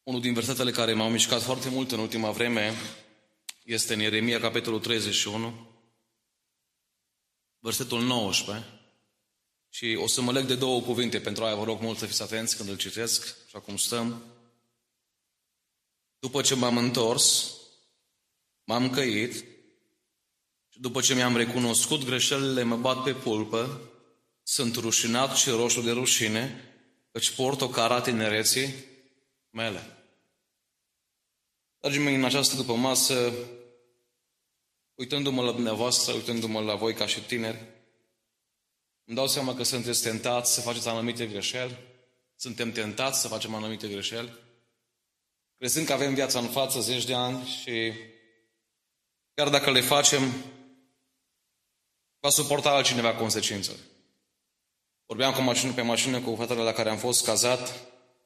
Unul din versetele care m-au mișcat foarte mult în ultima vreme este în Ieremia, capitolul 31, versetul 19. Și o să mă leg de două cuvinte, pentru aia vă rog mult să fiți atenți când îl citesc, așa cum stăm. După ce m-am întors, m-am căit și după ce mi-am recunoscut greșelile, mă bat pe pulpă, sunt rușinat și roșu de rușine, căci port o cara tinereții mele. Dragii mei, în această dupămasă, uitându-mă la dumneavoastră, uitându-mă la voi ca și tineri, îmi dau seama că sunteți tentați să faceți anumite greșeli, suntem tentați să facem anumite greșeli, crezând că avem viața în față 10 de ani și chiar dacă le facem, va suporta altcineva consecințele. Vorbeam pe mașină cu fetele la care am fost cazat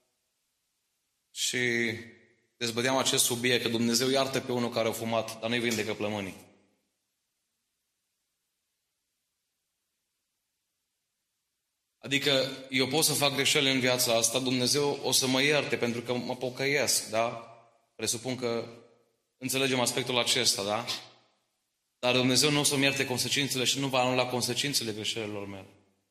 și dezbăteam acest subiect, că Dumnezeu iartă pe unul care a fumat, dar nu-i vindecă plămânii. Adică eu pot să fac greșeli în viața asta, Dumnezeu o să mă ierte pentru că mă pocăiesc, da? Presupun că înțelegem aspectul acesta, da? Dar Dumnezeu nu o să-mi ierte consecințele și nu va anula consecințele greșelilor mele.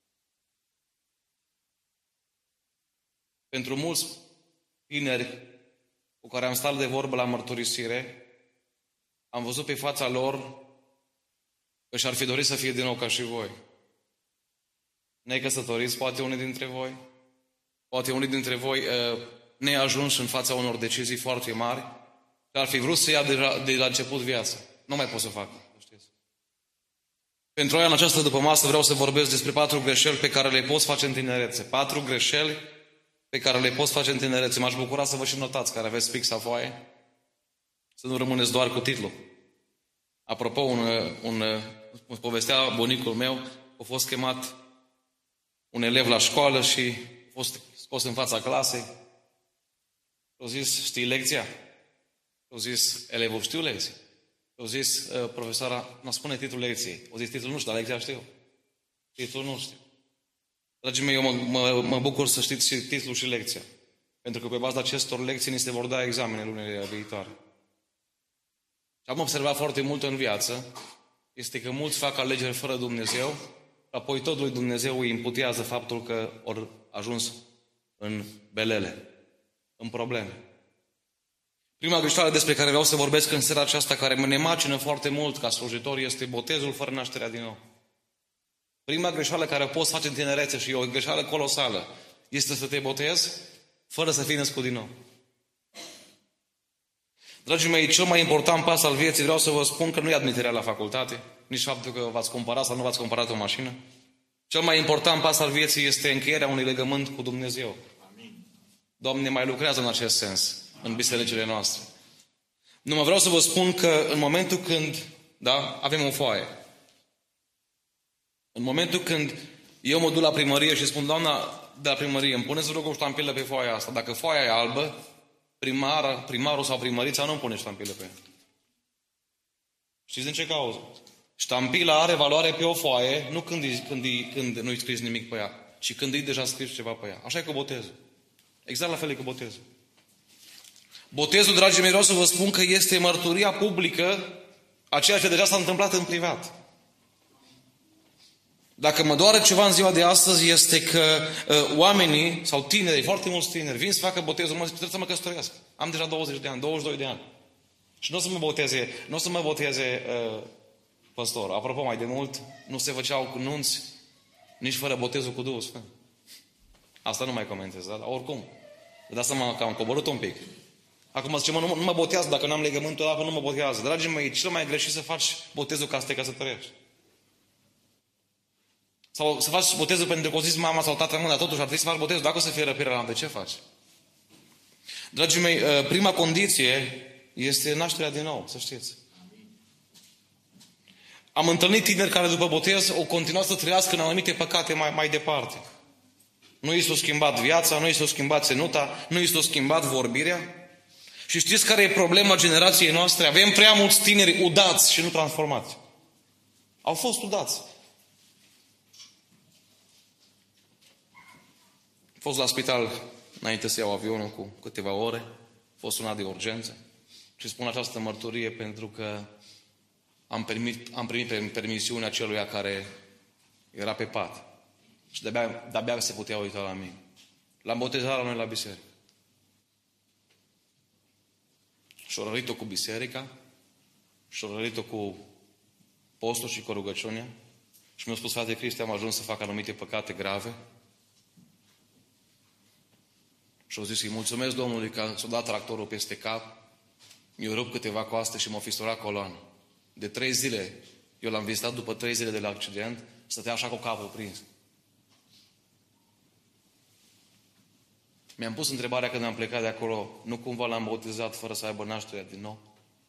Pentru mulți tineri cu care am stat de vorbă la mărturisire, am văzut pe fața lor că și-ar fi dorit să fie din nou ca și voi. Necăsătoriți, poate unii dintre voi, poate unii dintre voi neajunși în fața unor decizii foarte mari, și ar fi vrut să ia de la început viața. Nu mai pot să fac, știți. Pentru aia, în această dupămasă, vreau să vorbesc despre 4 greșeli pe care le poți face în tinerețe. 4 greșeli pe care le poți face în tinerețe. M-aș bucura să vă și notați, care aveți pix sau foaie, să nu rămâneți doar cu titlul. Apropo, un povestea bunicul meu, a fost chemat un elev la școală și a fost scos în fața clasei. A zis, știi lecția? A zis, elevul, știu lecția. A zis, profesoara, nu spune titlul lecției. A zis, titlul nu știu, dar lecția știu. Titlul nu știu. Dragii mei, eu mă bucur să știți și titlul și lecția. Pentru că pe baza acestor lecții ni se vor da examene lunile viitoare. Și am observat foarte mult în viață, este că mulți fac alegeri fără Dumnezeu, apoi tot lui Dumnezeu îi imputează faptul că au ajuns în belele, în probleme. Prima greșeală despre care vreau să vorbesc în seara aceasta, care ne macină foarte mult ca slujitor, este botezul fără nașterea din nou. Prima greșeală care o poți face în tinerețe și e o greșeală colosală este să te botezi fără să fii născut din nou. Dragii mei, cel mai important pas al vieții, vreau să vă spun că nu e admiterea la facultate, nici faptul că v-ați cumpărat sau nu v-ați cumpărat o mașină. Cel mai important pas al vieții este încheierea unui legământ cu Dumnezeu. Amin. Doamne, mai lucrează în acest sens în bisericile noastre. Nu mă vreau să vă spun că în momentul când, da, avem o foaie. În momentul când eu mă duc la primărie și spun, doamna de la primărie, îmi puneți, vă rog, o ștampilă pe foaia asta. Dacă foaia e albă, primarul sau primărița nu îmi pune ștampilă pe ea. Știți din ce cauză? Ștampila are valoare pe o foaie, nu când nu-i scris nimic pe ea, ci când e deja scris ceva pe ea. Așa e cu botezul. Exact la fel e cu botezul. Botezul, dragii mei, vreau să vă spun că este mărturia publică a ceea ce deja s-a întâmplat în privat. Dacă mă doare ceva în ziua de astăzi, este că oamenii sau tinerii, foarte mulți tineri, vin să facă botezul, mă zic, trebuie să mă căsătoresc. Am deja 20 de ani, 22 de ani. Și nu o să mă boteze păstor. Apropo, mai de mult, nu se făceau cu nunți, nici fără botezul cu Duhul Sfânt. Asta nu mai comentez, dar oricum. De asta că am coborât un pic. Acum zice, nu mă botează, dacă n-am legământul ăla, nu mă botează. Dragii mei, cel mai greșit să faci botezul ca să te căsătorești. Sau să faci botezul pentru că o zis mama sau tatăl, dar totuși ar trebui să faci botezul. Dacă o să fie răpirea, de ce faci? Dragii mei, prima condiție este nașterea din nou, să știți. Am întâlnit tineri care după botez au continuat să trăiască în anumite păcate mai departe. Nu i s-a schimbat viața, nu i s-a schimbat țenuta, nu i s-a schimbat vorbirea. Și știți care e problema generației noastre? Avem prea mulți tineri udați și nu transformați. Au fost udați. Am fost la spital înainte să iau avionul cu câteva ore fost sunat de urgență și spun această mărturie pentru că am primit permisiunea celuia care era pe pat și de-abia se putea uita la mine. L-am botezat la noi la biserică. Și-o rărit-o cu biserica, și-o rărit-o cu postul și cu rugăciunea și mi-a spus: frate Cristi, am ajuns să fac anumite păcate grave. Și au zis: îi mulțumesc Domnului că s-a dat tractorul peste cap, mi-a rupt câteva coaste și m-a fisturat coloana. De 3 zile, eu l-am vizitat după 3 zile de la accident, stătea așa cu capul prins. Mi-am pus întrebarea când am plecat de acolo: nu cumva l-am botezat fără să aibă nașterea din nou?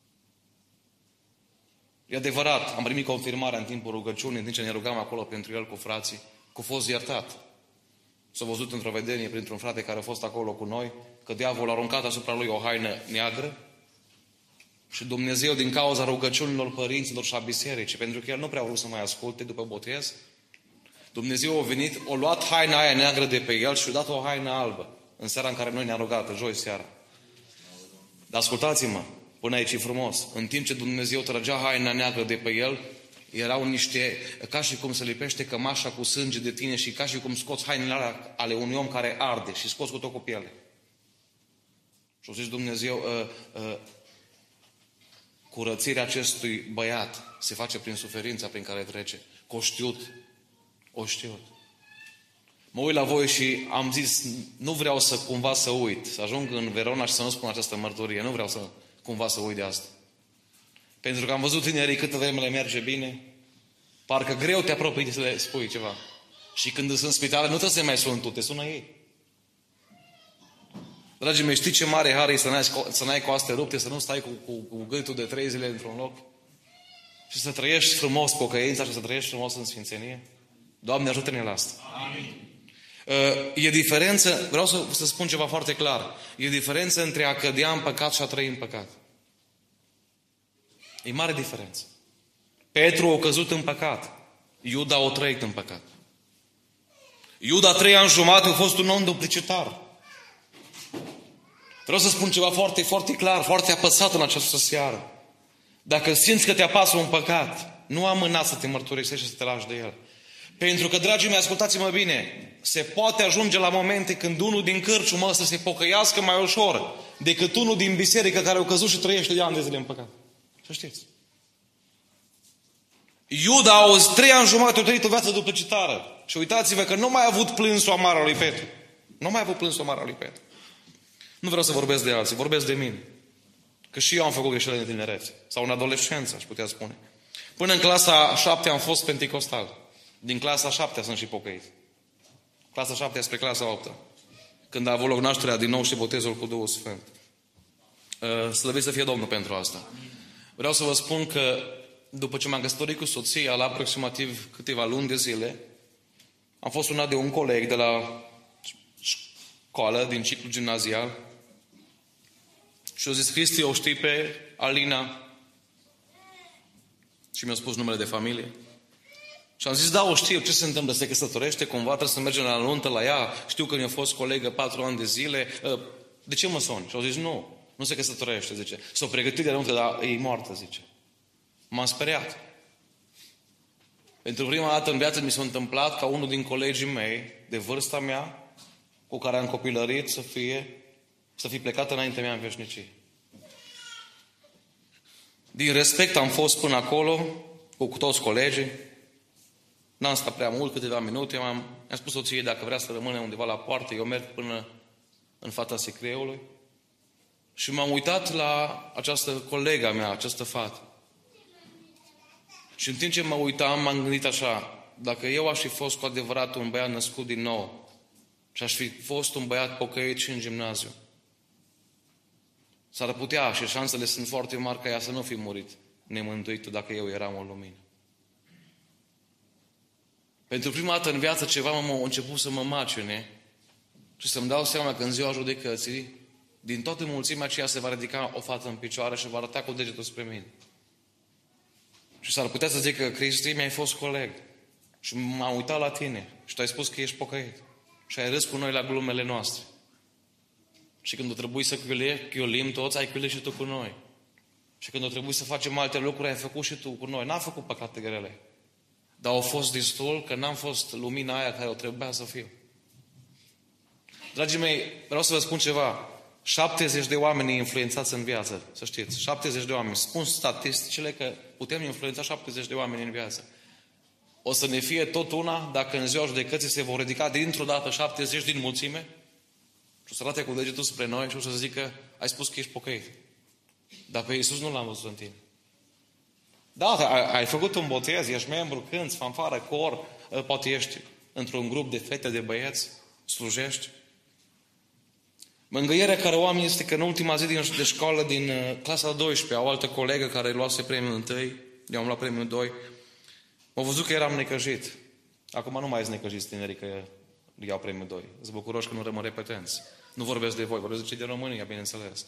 E adevărat, am primit confirmarea în timpul rugăciunii, în timp ce ne rugam acolo pentru el cu frații, că a fost iertat. S-a văzut într-o vedenie printr-un frate care a fost acolo cu noi, că diavolul a aruncat asupra lui o haină neagră și Dumnezeu, din cauza rugăciunilor părinților și a bisericii, pentru că el nu prea vrut să mai asculte după botez, Dumnezeu a venit, a luat haina aia neagră de pe el și a dat o haină albă în seara în care noi ne-am rugat, joi seara. Dar ascultați-mă, până aici e frumos. În timp ce Dumnezeu trăgea haina neagră de pe el, erau niște, ca și cum se lipește cămașa cu sânge de tine și ca și cum scoți hainele alea ale unui om care arde și scoți cu tot cu piele. Și au zis Dumnezeu: curățirea acestui băiat se face prin suferința prin care trece. Că o știut. Mă uit la voi și am zis: nu vreau să cumva să uit, să ajung în Verona și să nu spun această mărturie. Nu vreau să cumva să uit de asta. Pentru că am văzut tinerii câtă vreme le merge bine, parcă greu te apropii să le spui ceva. Și când sunt în spital, nu trebuie să mai suni tu, te sună ei. Dragii mei, știi ce mare har e să n-ai coaste rupte, să nu stai cu gâtul de 3 zile într-un loc și să trăiești frumos pocăința și să trăiești frumos în sfințenie? Doamne, ajută-ne la asta. Amin. E diferență, vreau să spun ceva foarte clar, e diferență între a cădea în păcat și a trăi în păcat. E mare diferență. Petru a căzut în păcat, Iuda a trăit în păcat. Iuda 3 ani jumate a fost un om duplicitar. Vreau să spun ceva foarte, foarte clar, foarte apăsat în această seară. Dacă simți că te apasă un păcat, nu amâna să te mărturisești și să te lași de el. Pentru că, dragii mei, ascultați-mă bine, se poate ajunge la momente când unul din cârciumă să se pocăiască mai ușor decât unul din biserică care a căzut și trăiește de ani de zile în păcat. Să știți. Iuda a 3 ani jumate a trăit o viață duplicitară. Și uitați-vă că nu mai a avut plânsul amar al lui Petru. Nu mai a avut plânsul amar al lui Petru. Nu vreau să vorbesc de alții, vorbesc de mine. Că și eu am făcut greșeli în tinerețe. Sau în adolescență, aș putea spune. Până în clasa 7 am fost penticostal. Din clasa 7 sunt și pocăit. Clasa 7 spre clasa 8. Când a avut loc nașterea din nou și botezul cu Duhul Sfânt. Slăvit să fie Domnul pentru asta. Vreau să vă spun că după ce m-am căsătorit cu soția, la aproximativ câteva luni de zile, am fost sunat de un coleg de la școală, din ciclu gimnazial, și a zis: Cristi, o știi pe Alina? Și mi-a spus numele de familie. Și am zis: da, o știu, ce se întâmplă? Se căsătorește, cumva trebuie să mergem la nuntă la ea, știu că mi-a fost colegă 4 ani de zile, de ce mă suni? Și au zis: nu se căsătorește, zice. S-o pregătit de nuntă, dar e moartă, zice. M-am speriat. Pentru prima dată în viață mi s-a întâmplat ca unul din colegii mei, de vârsta mea, cu care am copilărit, să fi plecat înaintea mea în veșnicie. Din respect am fost până acolo, cu toți colegii. N-am stat prea mult, câteva minute. Mi-am spus soției dacă vrea să rămâne undeva la poartă, eu merg până în fața secreului. Și m-am uitat la această colega mea, această fată. Și în timp ce mă uitam, m-am gândit așa: dacă eu aș fi fost cu adevărat un băiat născut din nou și aș fi fost un băiat pocăit și în gimnaziu, s-ar putea, și șansele sunt foarte mari ca ea să nu fi murit nemântuită dacă eu eram în lumină. Pentru prima dată în viață ceva m-a început să mă macine și să-mi dau seama că în ziua judecății, din toată mulțimea aceea se va ridica o fată în picioare și va arăta cu degetul spre mine. Și s-ar putea să zic că Cristi, mi-ai fost coleg și m-am uitat la tine și tu ai spus că ești pocăit și ai râs cu noi la glumele noastre. Și când o trebuie să chiulim toți, ai chiulit și tu cu noi. Și când o trebuie să facem alte lucruri, ai făcut și tu cu noi. N-am făcut păcate grele. Dar au fost destul că n-am fost lumina aia care o trebuia să fiu. Dragii mei, vreau să vă spun ceva. 70 de oameni influențați în viață, să știți. 70 de oameni. Spun statisticile că putem influența 70 de oameni în viață. O să ne fie tot una dacă în ziua judecății se vor ridica dintr-o dată 70 din mulțime și o să arate cu degetul spre noi și o să zică, ai spus că ești pocăit. Dar pe Iisus nu l-am văzut în tine. Da, ai făcut un botez, ești membru, cânți, fanfară, cor, poate ești într-un grup de fete, de băieți, slujești. Mângâierea care o am este că în ultima zi de școală, din clasa 12, o altă colegă care luase premiul 1, eu am luat premiul 2, m-a văzut că eram necăjit. Acum nu mai sunt necăjiți tinerii că iau premiul 2. Sunt bucuroși că nu rămân repetenți. Nu vorbesc de voi, vorbesc de cei din România, bineînțeles.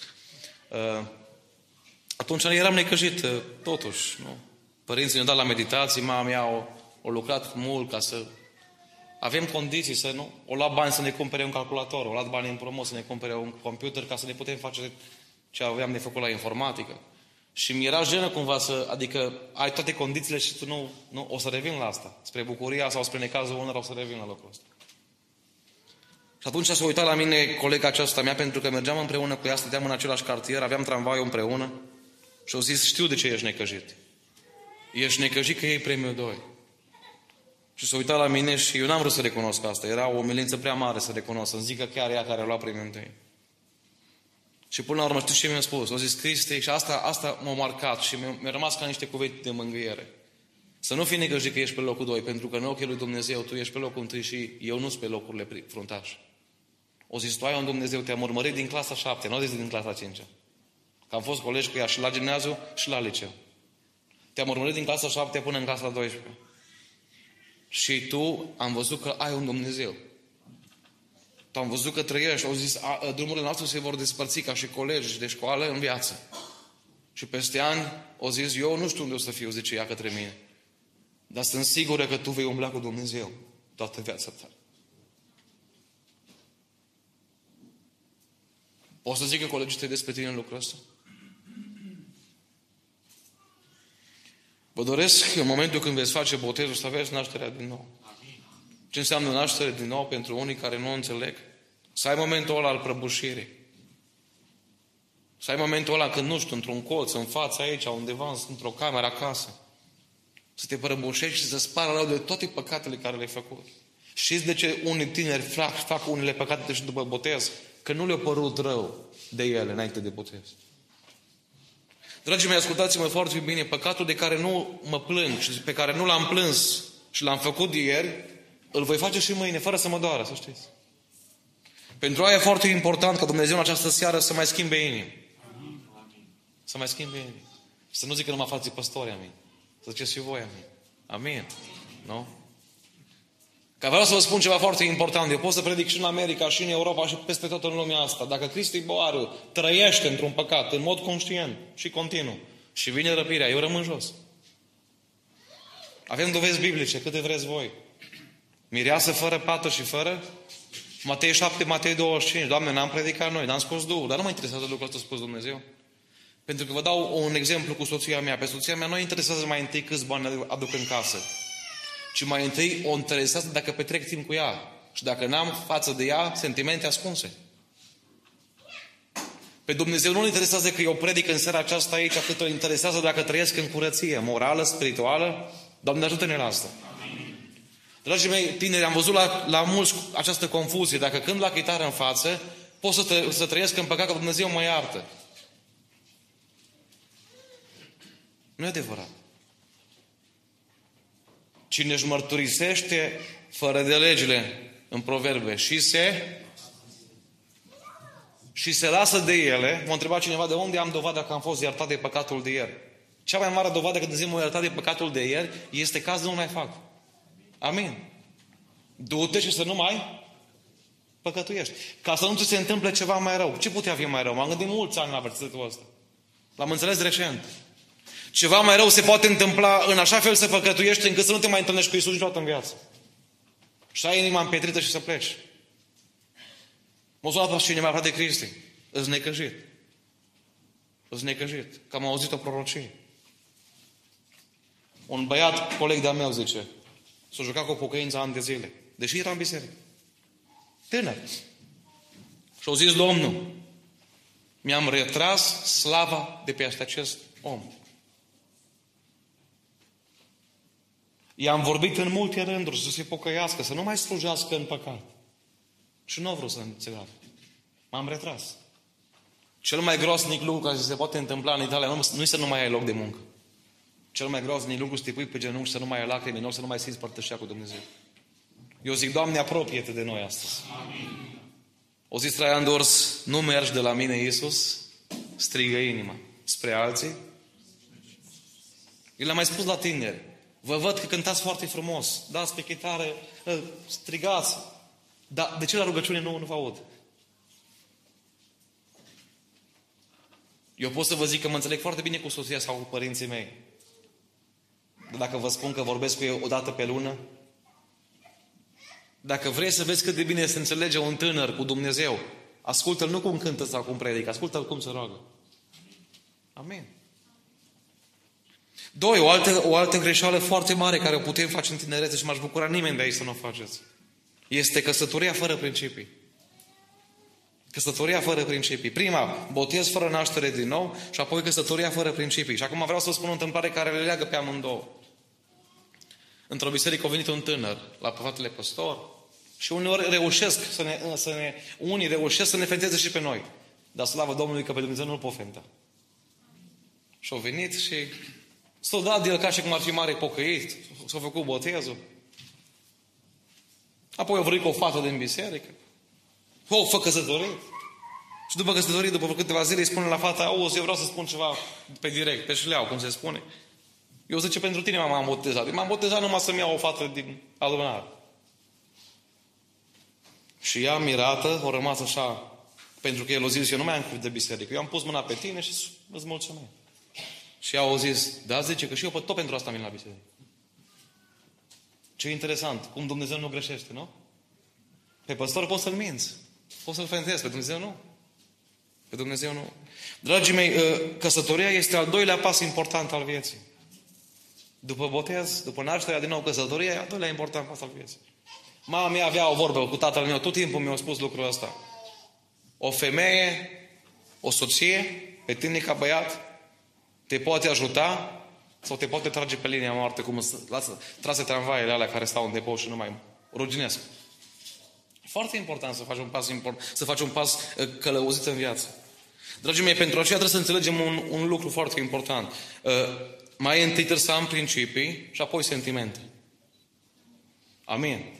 Atunci eram necăjit, totuși. Nu? Părinții ne-au dat la meditații, mama mea a lucrat mult ca să avem condiții să nu... O luat bani să ne cumpere un calculator, o luat bani în promo să ne cumpere un computer ca să ne putem face ce aveam de făcut la informatică. Și mi era jenă cumva adică ai toate condițiile și tu nu o să revin la asta. Spre bucuria sau spre necazul unor o să revin la locul ăsta. Și atunci s-a uitat la mine colega aceasta mea, pentru că mergeam împreună cu ea, stăteam în același cartier, aveam tramvaiul împreună și au zis, știu de ce ești necăjit. Ești necăjit că iei premiul 2. Și s-a uitat la mine și eu n-am vrut să recunosc asta. Era o umilință prea mare să recunosc, să-mi zică chiar ea care a luat premiul 1. Și până la urmă, știu ce mi-a spus? O zis, Cristi, și asta m-a marcat și mi-a rămas ca niște cuvinte de mângâiere. Să nu fii necăjit că ești pe locul 2, pentru că în ochii lui Dumnezeu tu ești pe locul 1 și eu nu sunt pe locurile fruntaș. O zis, tu ai un Dumnezeu, te-am urmărit din clasa 7, nu o zis din clasa 5. Că am fost colegi cu ea și la gimnaziu și la liceu. Te-am urmărit din clasa 7 până în clasa 12. Și tu am văzut că ai un Dumnezeu. Tu am văzut că trăiești. Au zis, drumurile noastre se vor despărți ca și colegi de școală în viață. Și peste ani au zis, eu nu știu unde o să fiu, zice ea către mine. Dar sunt sigură că tu vei umbla cu Dumnezeu toată viața ta. Poți să zic că colegii tăi despre tine în lucrul ăsta? Vă doresc, în momentul când veți face botezul, să aveți nașterea din nou. Ce înseamnă naștere din nou pentru unii care nu înțeleg? Să ai momentul ăla al prăbușirii. Să ai momentul ăla când, nu știu, într-un colț, în fața aici, undeva, într-o cameră acasă. Să te prăbușești și să-ți pară rău de toate păcatele care le-ai făcut. Știți de ce unii tineri fac unele păcate și după botez? Că nu le-a părut rău de ele înainte de botez. Dragii mei, ascultați-mă foarte bine, păcatul de care nu mă plâng și pe care nu l-am plâns și l-am făcut de ieri, îl voi face și mâine, fără să mă doară, să știți. Pentru aia e foarte important ca Dumnezeu în această seară să mai schimbe inimi. Să mai schimbe inimi. Și să nu zică numai frații păstori, amin. Să ziceți și voi, amin. Amin. Nu? Că vreau să vă spun ceva foarte important. Eu pot să predic și în America, și în Europa, și peste tot în lumea asta. Dacă Cristi Boaru trăiește într-un păcat, în mod conștient și continuu, și vine răpirea, eu rămân jos. Avem dovezi biblice, câte vreți voi. Mireasă fără pată și fără? Matei 7, Matei 25. Doamne, n-am predicat noi, n-am scos Duhul, dar nu mă interesează lucrul ăsta spus Dumnezeu. Pentru că vă dau un exemplu cu soția mea. Pe soția mea nu interesează mai întâi câți bani aduc în casă, ci mai întâi o interesează dacă petrec timp cu ea. Și dacă n-am față de ea sentimente ascunse. Pe Dumnezeu nu-L interesează că eu predic în seara aceasta aici, cât o interesează dacă trăiesc în curăție morală, spirituală. Doamne, ajută-ne la asta. Dragii mei, tineri, am văzut la mulți această confuzie. Dacă cânt la chitară în față, pot să trăiesc în păcat că Dumnezeu mă iartă. Nu e adevărat. Cine își mărturisește fără de legile în Proverbe și se lasă de ele, m-a întrebat cineva de unde am dovada că am fost iertat de păcatul de ieri. Cea mai mare dovadă că Dumnezeu m-a iertat de păcatul de ieri este ca să nu mai fac. Amin. Du-te și să nu mai păcătuiești. Ca să nu ți se întâmple ceva mai rău. Ce putea fi mai rău? M-am gândit mulți ani la versetul ăsta. L-am înțeles recent. Ceva mai rău se poate întâmpla în așa fel să păcătuiești încât să nu te mai întâlnești cu Iisus niciodată în viață. Și ai inima împietrită și să pleci. M-a sunat pe cineva, frate Cristi, îți necăjit. Că am auzit o prorocie. Un băiat, coleg de-a meu, zice, s-a jucat cu pocăința ani de zile. Deși era în biserică. Tânăr. Și-a zis Domnul, mi-am retras slava de peste acest om. I-am vorbit în multe rânduri să se pocăiască, să nu mai slujească în păcat. Și nu vreau să înțeleagă. M-am retras. Cel mai grosnic lucru care se poate întâmpla în Italia nu e să nu mai ai loc de muncă. Cel mai grosnic lucru să te pui pe genunchi, să nu mai ai lacrimi, nu să nu mai simți părtășia cu Dumnezeu. Eu zic, Doamne, apropie-te de noi astăzi. Amin. O zis Traian Dors, nu mergi de la mine, Iisus, strigă inima. Spre alții. Eu le-am mai spus la tineri. Vă văd că cântați foarte frumos. Dați pe chitară, strigați. Dar de ce la rugăciune nu vă aud? Eu pot să vă zic că mă înțeleg foarte bine cu soția sau cu părinții mei. Dar dacă vă spun că vorbesc cu ei o dată pe lună, dacă vrei să vezi cât de bine se înțelege un tânăr cu Dumnezeu, ascultă-l nu cum cântă sau cum predică, ascultă-l cum se roagă. Amin. Doi, o altă greșeală foarte mare care o putem face în tinerețe și m-aș bucura nimeni de aici să nu o faceți. Este căsătoria fără principii. Căsătoria fără principii. Prima, botez fără naștere din nou și apoi căsătoria fără principii. Și acum vreau să vă spun o întâmplare care le leagă pe amândouă. Într-o biserică a venit un tânăr la fratele păstor și uneori unii reușesc să ne fenteze și pe noi. Dar slavă Domnului că pe Dumnezeu nu-l pot fenta. Și a venit și s-a dat de el ca și cum ar fi mare pocăit. S-a făcut botezul. Apoi a vorbit cu o fată din biserică. Fă căsătorit. Și după căsătorie, după câteva zile, îi spune la fata, auzi, eu vreau să spun ceva pe direct, pe șleau, cum se spune. Eu zice, pentru tine m-am botezat. M-am botezat numai să-mi iau o fată din adunare. Și ea, mirată, a rămas așa, pentru că el a zis, eu nu mai am cuvânt de biserică. Eu am pus mâna pe tine și îți mulțumesc. Și ea a zis, da, zice că și eu tot pentru asta vin la biserică. Ce interesant, cum Dumnezeu nu greșește, nu? Pe păstor poți să-l minți. Poți să-l fentezi, pe Dumnezeu nu. Pe Dumnezeu nu. Dragii mei, căsătoria este al doilea pas important al vieții. După botez, după nașterea din nou, căsătoria e al doilea important pas al vieții. Mama mea avea o vorbă cu tatăl meu, tot timpul mi-a spus lucrul ăsta. O femeie, o soție, pe tine ca băiat, te poate ajuta sau te poate trage pe linia moarte, cum lasă trase tramvaiele alea care stau în depou și nu mai ruginesc. Foarte important să faci un pas călăuzit în viață. Dragii mei, pentru aceea trebuie să înțelegem un lucru foarte important. Mai întâi trebuie să am principii și apoi sentimente. Amin.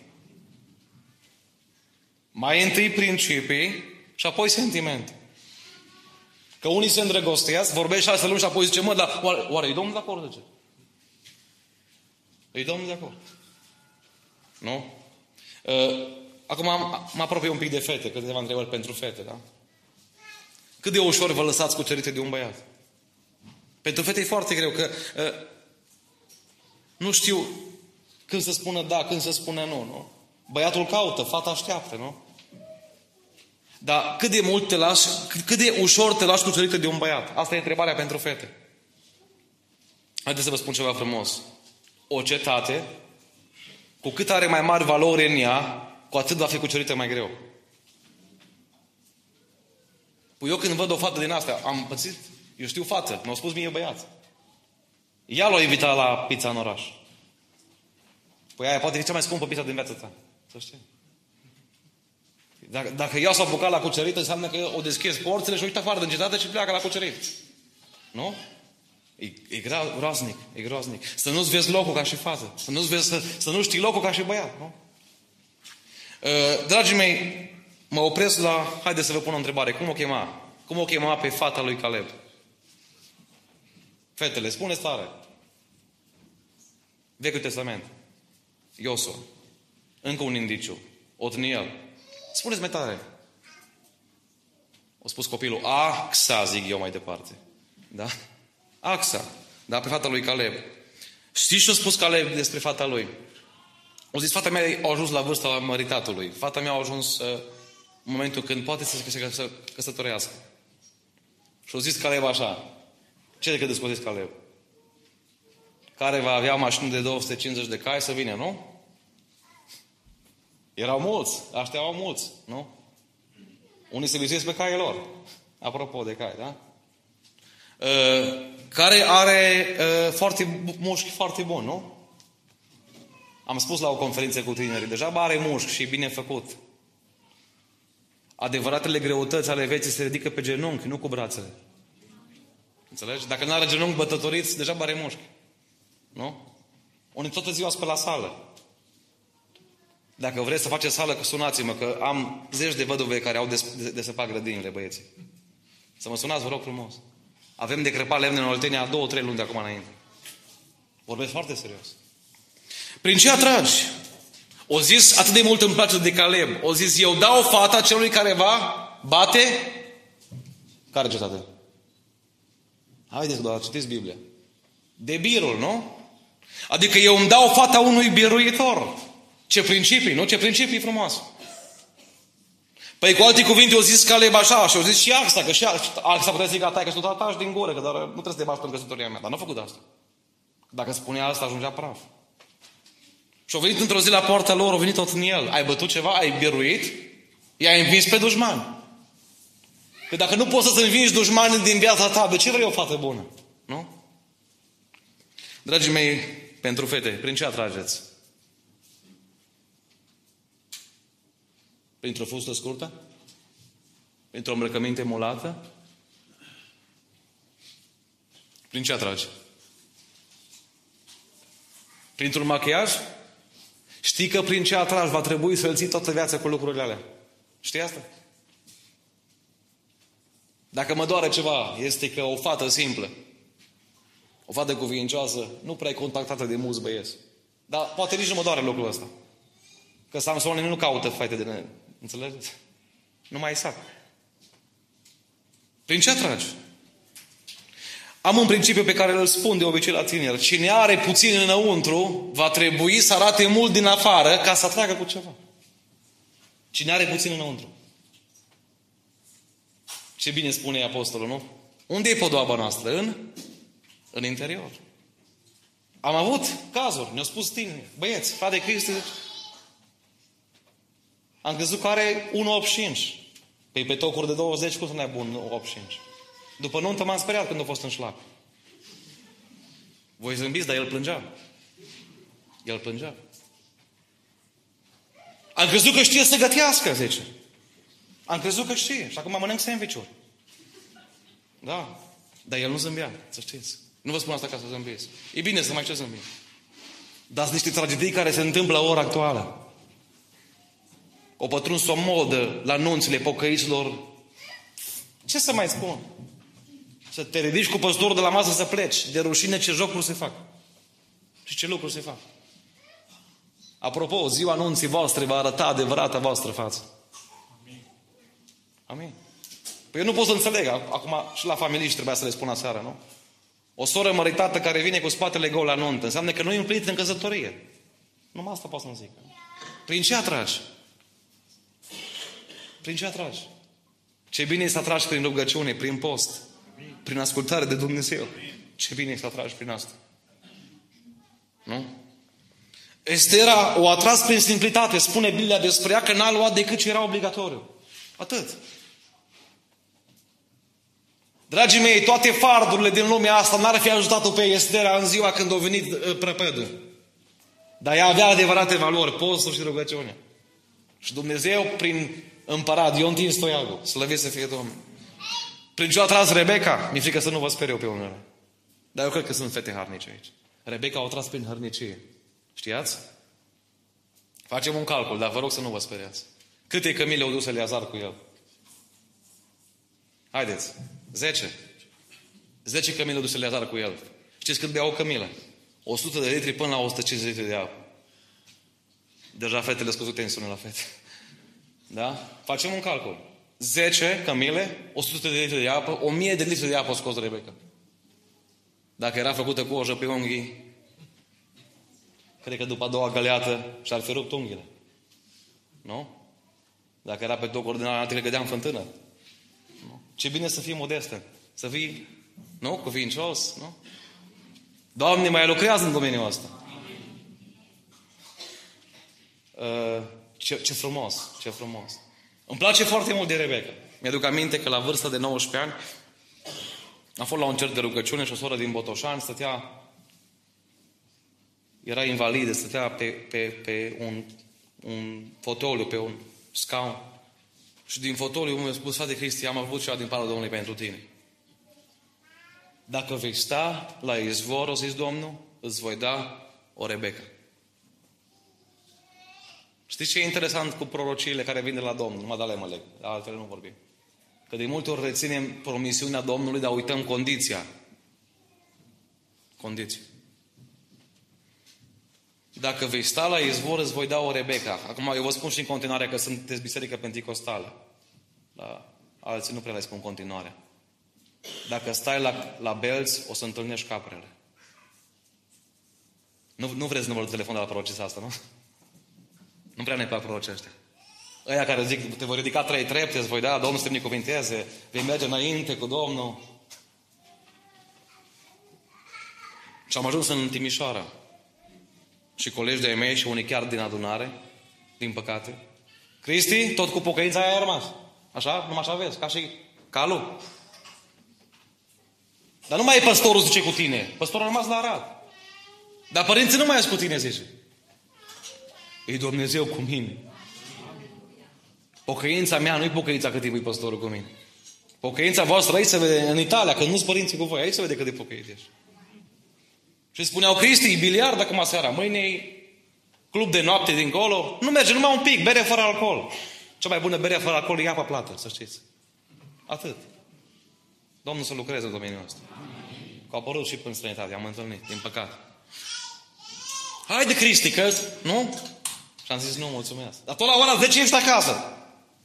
Mai întâi principii și apoi sentimente. Că unii se îndrăgostesc, vorbește 6 luni și apoi zice, mă, dar oare e Domnul de acord? Zice? E Domnul de acord? Nu? Acum mă apropie un pic de fete, câteva întrebări pentru fete, da? Cât de ușor vă lăsați cucerite de un băiat? Pentru fete e foarte greu, că nu știu când să spună da, când să spună nu, nu? Băiatul caută, fata așteaptă, nu? Dar cât de mult te lași, cât de ușor te lași cucerite de un băiat? Asta e întrebarea pentru fete. Haideți să vă spun ceva frumos. O cetate, cu cât are mai mari valori în ea, cu atât va fi cucerită mai greu. Păi eu când văd o fată din astea, am pățit, eu știu fată, mi-au spus mie băiat. Ea l-a invitat la pizza în oraș. Păi aia poate fi cea mai scumpă pizza din viața ta. Să știi. Dacă ea s-a apucat la cucerit, înseamnă că o deschis porțile și o uită afară din cetate și pleacă la cucerit. Nu? E groaznic, e groaznic. Să nu-ți vezi locul ca și fată. Să nu știi locul ca și băiat. Nu? Dragii mei, mă opresc la... Haideți să vă pun o întrebare. Cum o chema? Cum o chema pe fata lui Caleb? Fetele, spuneți tare. Vechiul Testament. Iosua. Încă un indiciu. Otniel. Spuneți mai tare. O spus copilul. Axa, zic eu mai departe. Da? Axa. Da, pe fata lui Caleb. Știți ce a spus Caleb despre fata lui? O zis, fata mea a ajuns la vârsta măritatului. Fata mea a ajuns în momentul când poate să se căsătorească. Și-a zis Caleb așa. Ce credeți că a zis Caleb? Care va avea mașini de 250 de cai să vină, nu? Erau mulți, ăștia erau mulți, nu? Unii se bizuiesc pe caii lor. Apropo de cai, da? Care are mușchi foarte buni, nu? Am spus la o conferință cu tinerii, deja are mușchi și bine făcut. Adevăratele greutăți ale vieții se ridică pe genunchi, nu cu brațele. Înțelegi? Dacă nu are genunchi bătătoriți, deja are mușchi. Nu? Unii toată ziua sunt pe la sală. Dacă vreți să faceți sală, sunați-mă, că am zeci de văduve care au de săpat grădinile, băieții. Să mă sunați, vă rog frumos. Avem de crăpat lemne în Oltenia 2-3 luni de acum înainte. Vorbesc foarte serios. Prin ce atragi? O zis, atât de mult îmi place de Caleb. O zis, eu dau fata celui care va bate. Care cetate? Haideți, doar citiți Biblia. De birul, nu? Adică eu îmi dau fata unui biruitor. Ce principii, nu? Ce principii frumos. Păi cu alte cuvinte, o zis Caleb așa și o zis și Axa, că și Axa putea să zică, tai, că sunt atași din gură, că dar nu trebuie să te bași pentru căsătoria mea. Dar nu a făcut asta. Dacă spunea asta, ajungea praf. Și-a venit într-o zi la poarta lor, a venit tot în el. Ai bătut ceva? Ai biruit? I-ai învins pe dușmani. Că dacă nu poți să-ți învingi dușmanii din viața ta, de ce vrei o fată bună? Nu? Dragii mei, pentru fete, prin ce atrageți? Printr-o fustă scurtă? Printr-o îmbrăcăminte mulată? Prin ce atragi? Printr-un machiaj? Știi că prin ce atragi va trebui să-l ții toată viața cu lucrurile alea. Știi asta? Dacă mă doare ceva, este că o fată simplă, o fată cuvincioasă, nu prea e contactată de mulți băieți. Dar poate nici nu mă doare lucrul ăsta. Că Samson nu caută fete de nene. Înțelegeți? Nu mai exact. Prin ce atragi? Am un principiu pe care îl spun de obicei la tineri. Cine are puțin înăuntru, va trebui să arate mult din afară ca să atragă cu ceva. Cine are puțin înăuntru. Ce bine spune apostolul, nu? Unde e podoaba noastră? În interior. Am avut cazuri, ne-au spus tineri. Băieți, frate Cristi, am crezut că are 1,85. Păi pe tocuri de 20, cum să ne-ai bun 1,85? După nuntă m-am speriat când a fost în șlac. Voi zâmbiți, dar el plângea. El plângea. Am crezut că știe să gătească, zice. Am crezut că știe. Și acum mănânc sandwich-uri. Da. Dar el nu zâmbea, să știți. Nu vă spun asta ca să zâmbiți. E bine să mai ce zâmbim. Dar sunt niște tragedii care se întâmplă la ora actuală. O pătruns o modă la nunțile pocăiților. Ce să mai spun? Să te ridici cu păstorul de la masă să pleci. De rușine ce jocuri se fac. Și ce lucruri se fac. Apropo, ziua nunții voastre va arăta adevărata voastră față. Amin. Păi eu nu pot să înțeleg. Acum și la familiști trebuia să le spun aseară, nu? O soră măritată care vine cu spatele gol la nuntă înseamnă că nu e împlinit în căsătorie. Numai asta pot să-mi zic. Prin ce atragi? Prin ce atragi? Ce bine e să atragi prin rugăciune, prin post, prin ascultare de Dumnezeu. Ce bine e să atragi prin asta. Nu? Estera o atras prin simplitate. Spune Biblia despre ea că n-a luat decât ce era obligatoriu. Atât. Dragii mei, toate fardurile din lumea asta n-ar fi ajutat-o pe Estera în ziua când a venit prăpădul. Dar ea avea adevărate valori, postul și rugăciunea. Și Dumnezeu, prin împărat, i-a întins toiagul. Slăvit să fie Domnul. Prin ce a tras Rebecca? Mi-e frică să nu vă sper eu pe unele. Dar eu cred că sunt fete harnice aici. Rebecca o tras prin hărnicie. Știați? Facem un calcul, dar vă rog să nu vă speriați. Câte cămile au dus Eleazar cu el? Haideți. 10. 10 cămile au dus Eleazar cu el. Știți cât bea o cămilă? 100 de litri până la 150 de litri de apă. Deja fetele scăzut tensiune la fete. Da? Facem un calcul. 10 cămile, 100 de litri de apă, 1000 de litri de apă a scos Rebecca. Dacă era făcută cu ojă pe unghii, cred că după a doua găleată și-ar fi rupt unghiile. Nu? Dacă era pe două coordonate, altele gădeam în fântână. Ce bine să fii modestă. Să fii, nu? Cuvincios, nu? Doamne, mai lucrează în domeniul ăsta. Ce frumos, ce frumos. Îmi place foarte mult de Rebecca. Mi-aduc aminte că la vârsta de 19 ani am fost la un cerc de rugăciune și o soră din Botoșani era invalidă, stătea pe un fotoliu, pe un scaun. Și din fotoliu mi-a spus: frate Cristi, am avut ceva din partea Domnului pentru tine. Dacă vei sta la izvor, o zis Domnul, îți voi da o Rebecca. Știți ce e interesant cu prorociile care vin de la Domnul? Numai de ale mă leg, altfel nu vorbim. Că de multe ori reținem promisiunea Domnului, dar uităm condiția. Condiție. Dacă vei sta la izvor, îți voi da o Rebecca. Acum eu vă spun și în continuare că sunteți biserică penticostală. La alții nu prea le spun în continuare. Dacă stai la belți, o să întâlnești caprele. Nu vreți numărul de telefon de la prorocisa asta, nu? Nu prea ne plac prorocii ăștia. Ăia care zic, te voi ridica 3 trepte, îți voi da, Domnul să te binecuvinteze, vei merge înainte cu Domnul. Și am ajuns în Timișoara. Și colegi de-ai mei și unii chiar din adunare, din păcate. Cristi, tot cu pocăința aia ai rămas. Așa? Numai așa vezi, ca și calul. Dar nu mai e păstorul, zice, cu tine. Păstorul a rămas la Arad. Dar părinții nu mai sunt cu tine, zice. E Dumnezeu cu mine. Pocăința mea nu e pocăința cât e păstorul cu mine. Pocăința voastră aici se vede în Italia, că nu-s părinții cu voi. Aici se vede cât de pocăit ești. Și spuneau: Cristi, e biliard acum seara, mâine e club de noapte dincolo. Nu merge, numai un pic, bere fără alcool. Cea mai bună bere fără alcool e apa plată, să știți. Atât. Domnul să lucreze în domeniul ăsta. Că au apărut și în străinătate, am întâlnit, din păcate. Haide, Cristi, că nu? Și am zis: nu, mulțumesc. Dar tot la ora 10 ești acasă.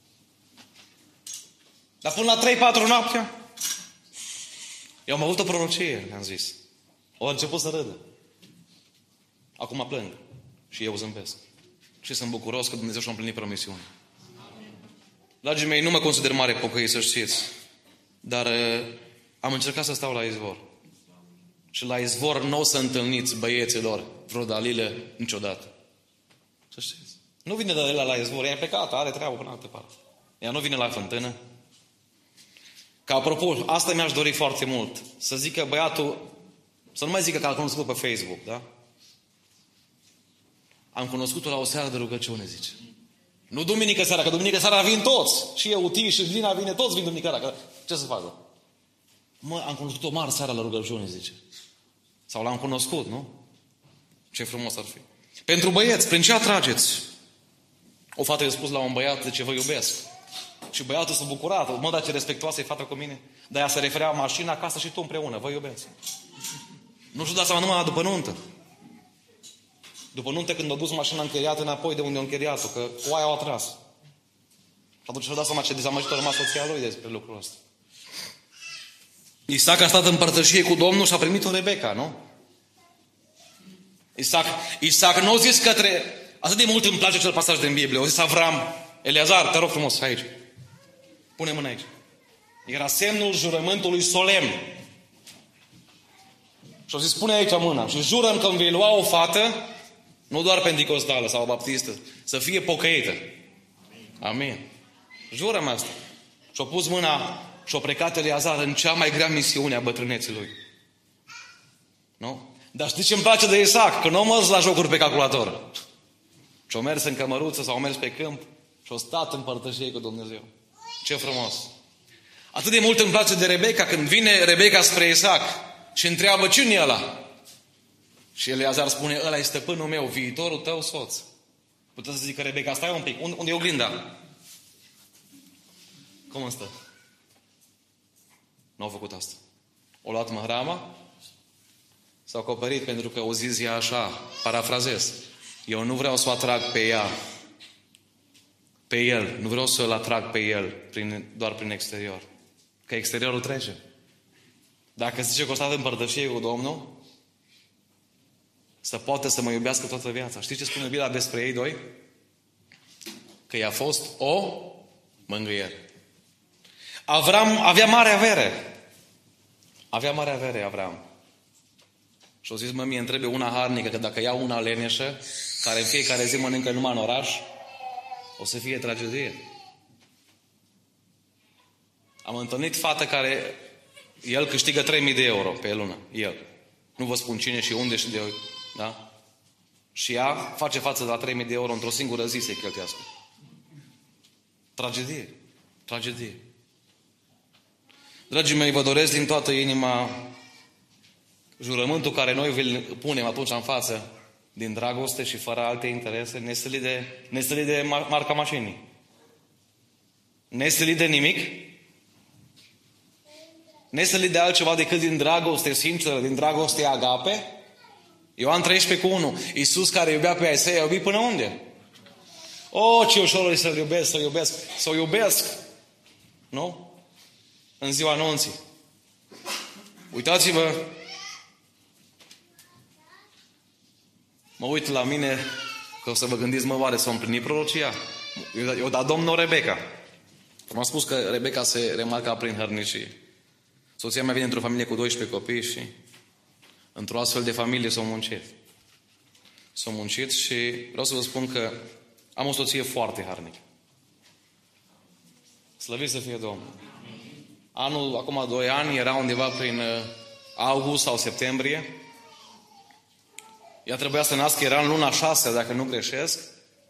Dar până la 3-4 noaptea, eu am avut o prorocie, le-am zis. Au început să râdă. Acum plâng. Și eu zâmbesc. Și sunt bucuros că Dumnezeu și-a împlinit promisiunea. Dragii mei, nu mă consider mare pocăit, să știți. Dar am încercat să stau la izvor. Și la izvor nu o să întâlniți, băieților, vreo Dalilă niciodată. Să știți. Nu vine Dalila la izvor, ea e plecată, are treabă până altă parte. Ea nu vine la fântână. Că apropo, asta mi-aș dori foarte mult. Să zică băiatul, să nu mai zică că l-am cunoscut pe Facebook, da? Am cunoscut-o la o seară de rugăciune, zice. Nu duminică seara, că duminică seara vin toți. Și eu, Tii și Lina vine, toți vin duminică seara. Ce să facă? Mă, am cunoscut-o mare seara la rugăciune, zice. Sau l-am cunoscut, nu? Ce frumos ar fi. Pentru băieți, prin ce atrageți? O fată i-a spus la un băiat, zice: vă iubesc. Și băiatul s-a bucurat. Mă, dar ce respectoasă e fata cu mine. Dar ea se referea mașina, acasă și tu împreună. Vă iubesc. Nu știu, dați seama numai după nuntă. După nuntă, când a dus mașina închiriată înapoi de unde a închiriat-o, că oaia au atras. Și atunci și-a dat seama ce dezamăgită a rămas soția lui despre lucrul ăsta. Isaac a stat în părtășie cu Domnul și a primit o Rebecca, nu? Isaac nu a zis către... Atât de mult îmi place acel pasaj din Biblie. A zis Avram: Eleazar, te rog frumos, aici. Pune mâna aici. Era semnul jurământului solemn. Și a zis: pune aici mâna și jurăm că îmi vei lua o fată, nu doar penticostală sau baptistă, să fie pocăită. Amin. Jurăm asta. Și-a pus mâna și-a plecat Eleazar în cea mai grea misiune a bătrâneții lui. Nu? Dar știți ce îmi place de Isaac? Că nu a mers la jocuri pe calculator. Și-a mers în cămăruță sau a mers pe câmp și-a stat în părtășie cu Dumnezeu. Ce frumos! Atât de mult îmi place de Rebecca, când vine Rebecca spre Isaac și întreabă: cine e ăla? Și Eleazar spune: ăla e stăpânul meu, viitorul tău soț. Puteți să zică Rebecca: stai un pic, unde e oglinda? Cum îmi stă? Nu au făcut asta. O luat mahrama, s-au acoperit pentru că o zis ea așa, parafrazez: eu nu vreau să o atrag pe ea, pe el, nu vreau să-l atrag pe el doar prin exterior. Că exteriorul trece. Dacă zice că o stat în părtășie cu Domnul, să poate să mă iubească toată viața. Știți ce spune Biblia despre ei doi? că i-a fost o mângâiere. Avram avea mare avere. Avea mare avere Avram. Și-o zis, mie îmi trebuie una harnică, că dacă iau una leneșă, care în fiecare zi mănâncă numai în oraș, o să fie tragedie. Am întâlnit fată care, el câștigă 3.000 de euro pe lună. El. Nu vă spun cine și unde și de... Da? Și ea face față de la 3.000 de euro într-o singură zi să-i cheltuiască. Tragedie. Tragedie. Dragii mei, vă doresc din toată inima jurământul care noi îl punem atunci în față, din dragoste și fără alte interese, nestălit de marca mașinii. Nestălit de nimic. Nestălit de altceva decât din dragoste sinceră, din dragoste agape. Ioan 13:1. Iisus care iubea pe ai săi, a iubit până unde? O, ce ușor e să-L iubesc, să-L iubesc. Să-O iubesc. Nu? În ziua anunții. Uitați-vă. Mă uit la mine, că o să vă gândiți, mă, oare s-a împlinit prorocia? Eu da Domnul Rebecca. V-am spus că Rebecca se remarca prin hărnicie. Soția mea vine într-o familie cu 12 copii și într-o astfel de familie s-a muncit. S-a muncit și vreau să vă spun că am o soție foarte harnică. Slăvit să fie Domnul. Anul, acum 2 ani, era undeva prin august sau septembrie. Ea trebuia să nască, era în luna 6, dacă nu greșesc.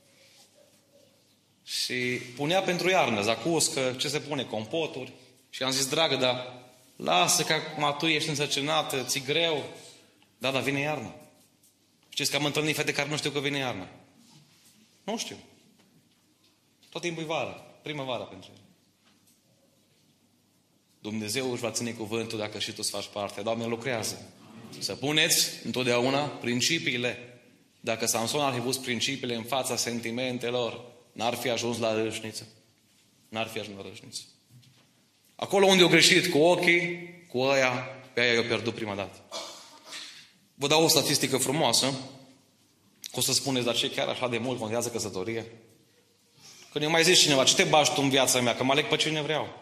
Și punea pentru iarnă, zacuscă, ce se pune, compoturi. Și am zis, dragă, dar lasă că acum tu ești însărcinată, ți-i greu. Da, dar vine iarna. Știți că am întâlnit fete care nu știu că vine iarna. Nu știu. Tot timpul e vară, primăvara pentru ele. Dumnezeu își va ține cuvântul dacă și tu îți faci parte. Doamne, lucrează. Să puneți întotdeauna principiile. Dacă Samson ar fi pus principiile în fața sentimentelor, n-ar fi ajuns la râșniță. N-ar fi ajuns la râșniță. Acolo unde au greșit cu ochii, cu aia, pe aia i-au pierdut prima dată. Vă dau o statistică frumoasă, că o să spuneți, dar ce chiar așa de mult contează căsătoria? Când eu mai zici cineva, ce te bași tu în viața mea, că mă aleg pe cine vreau.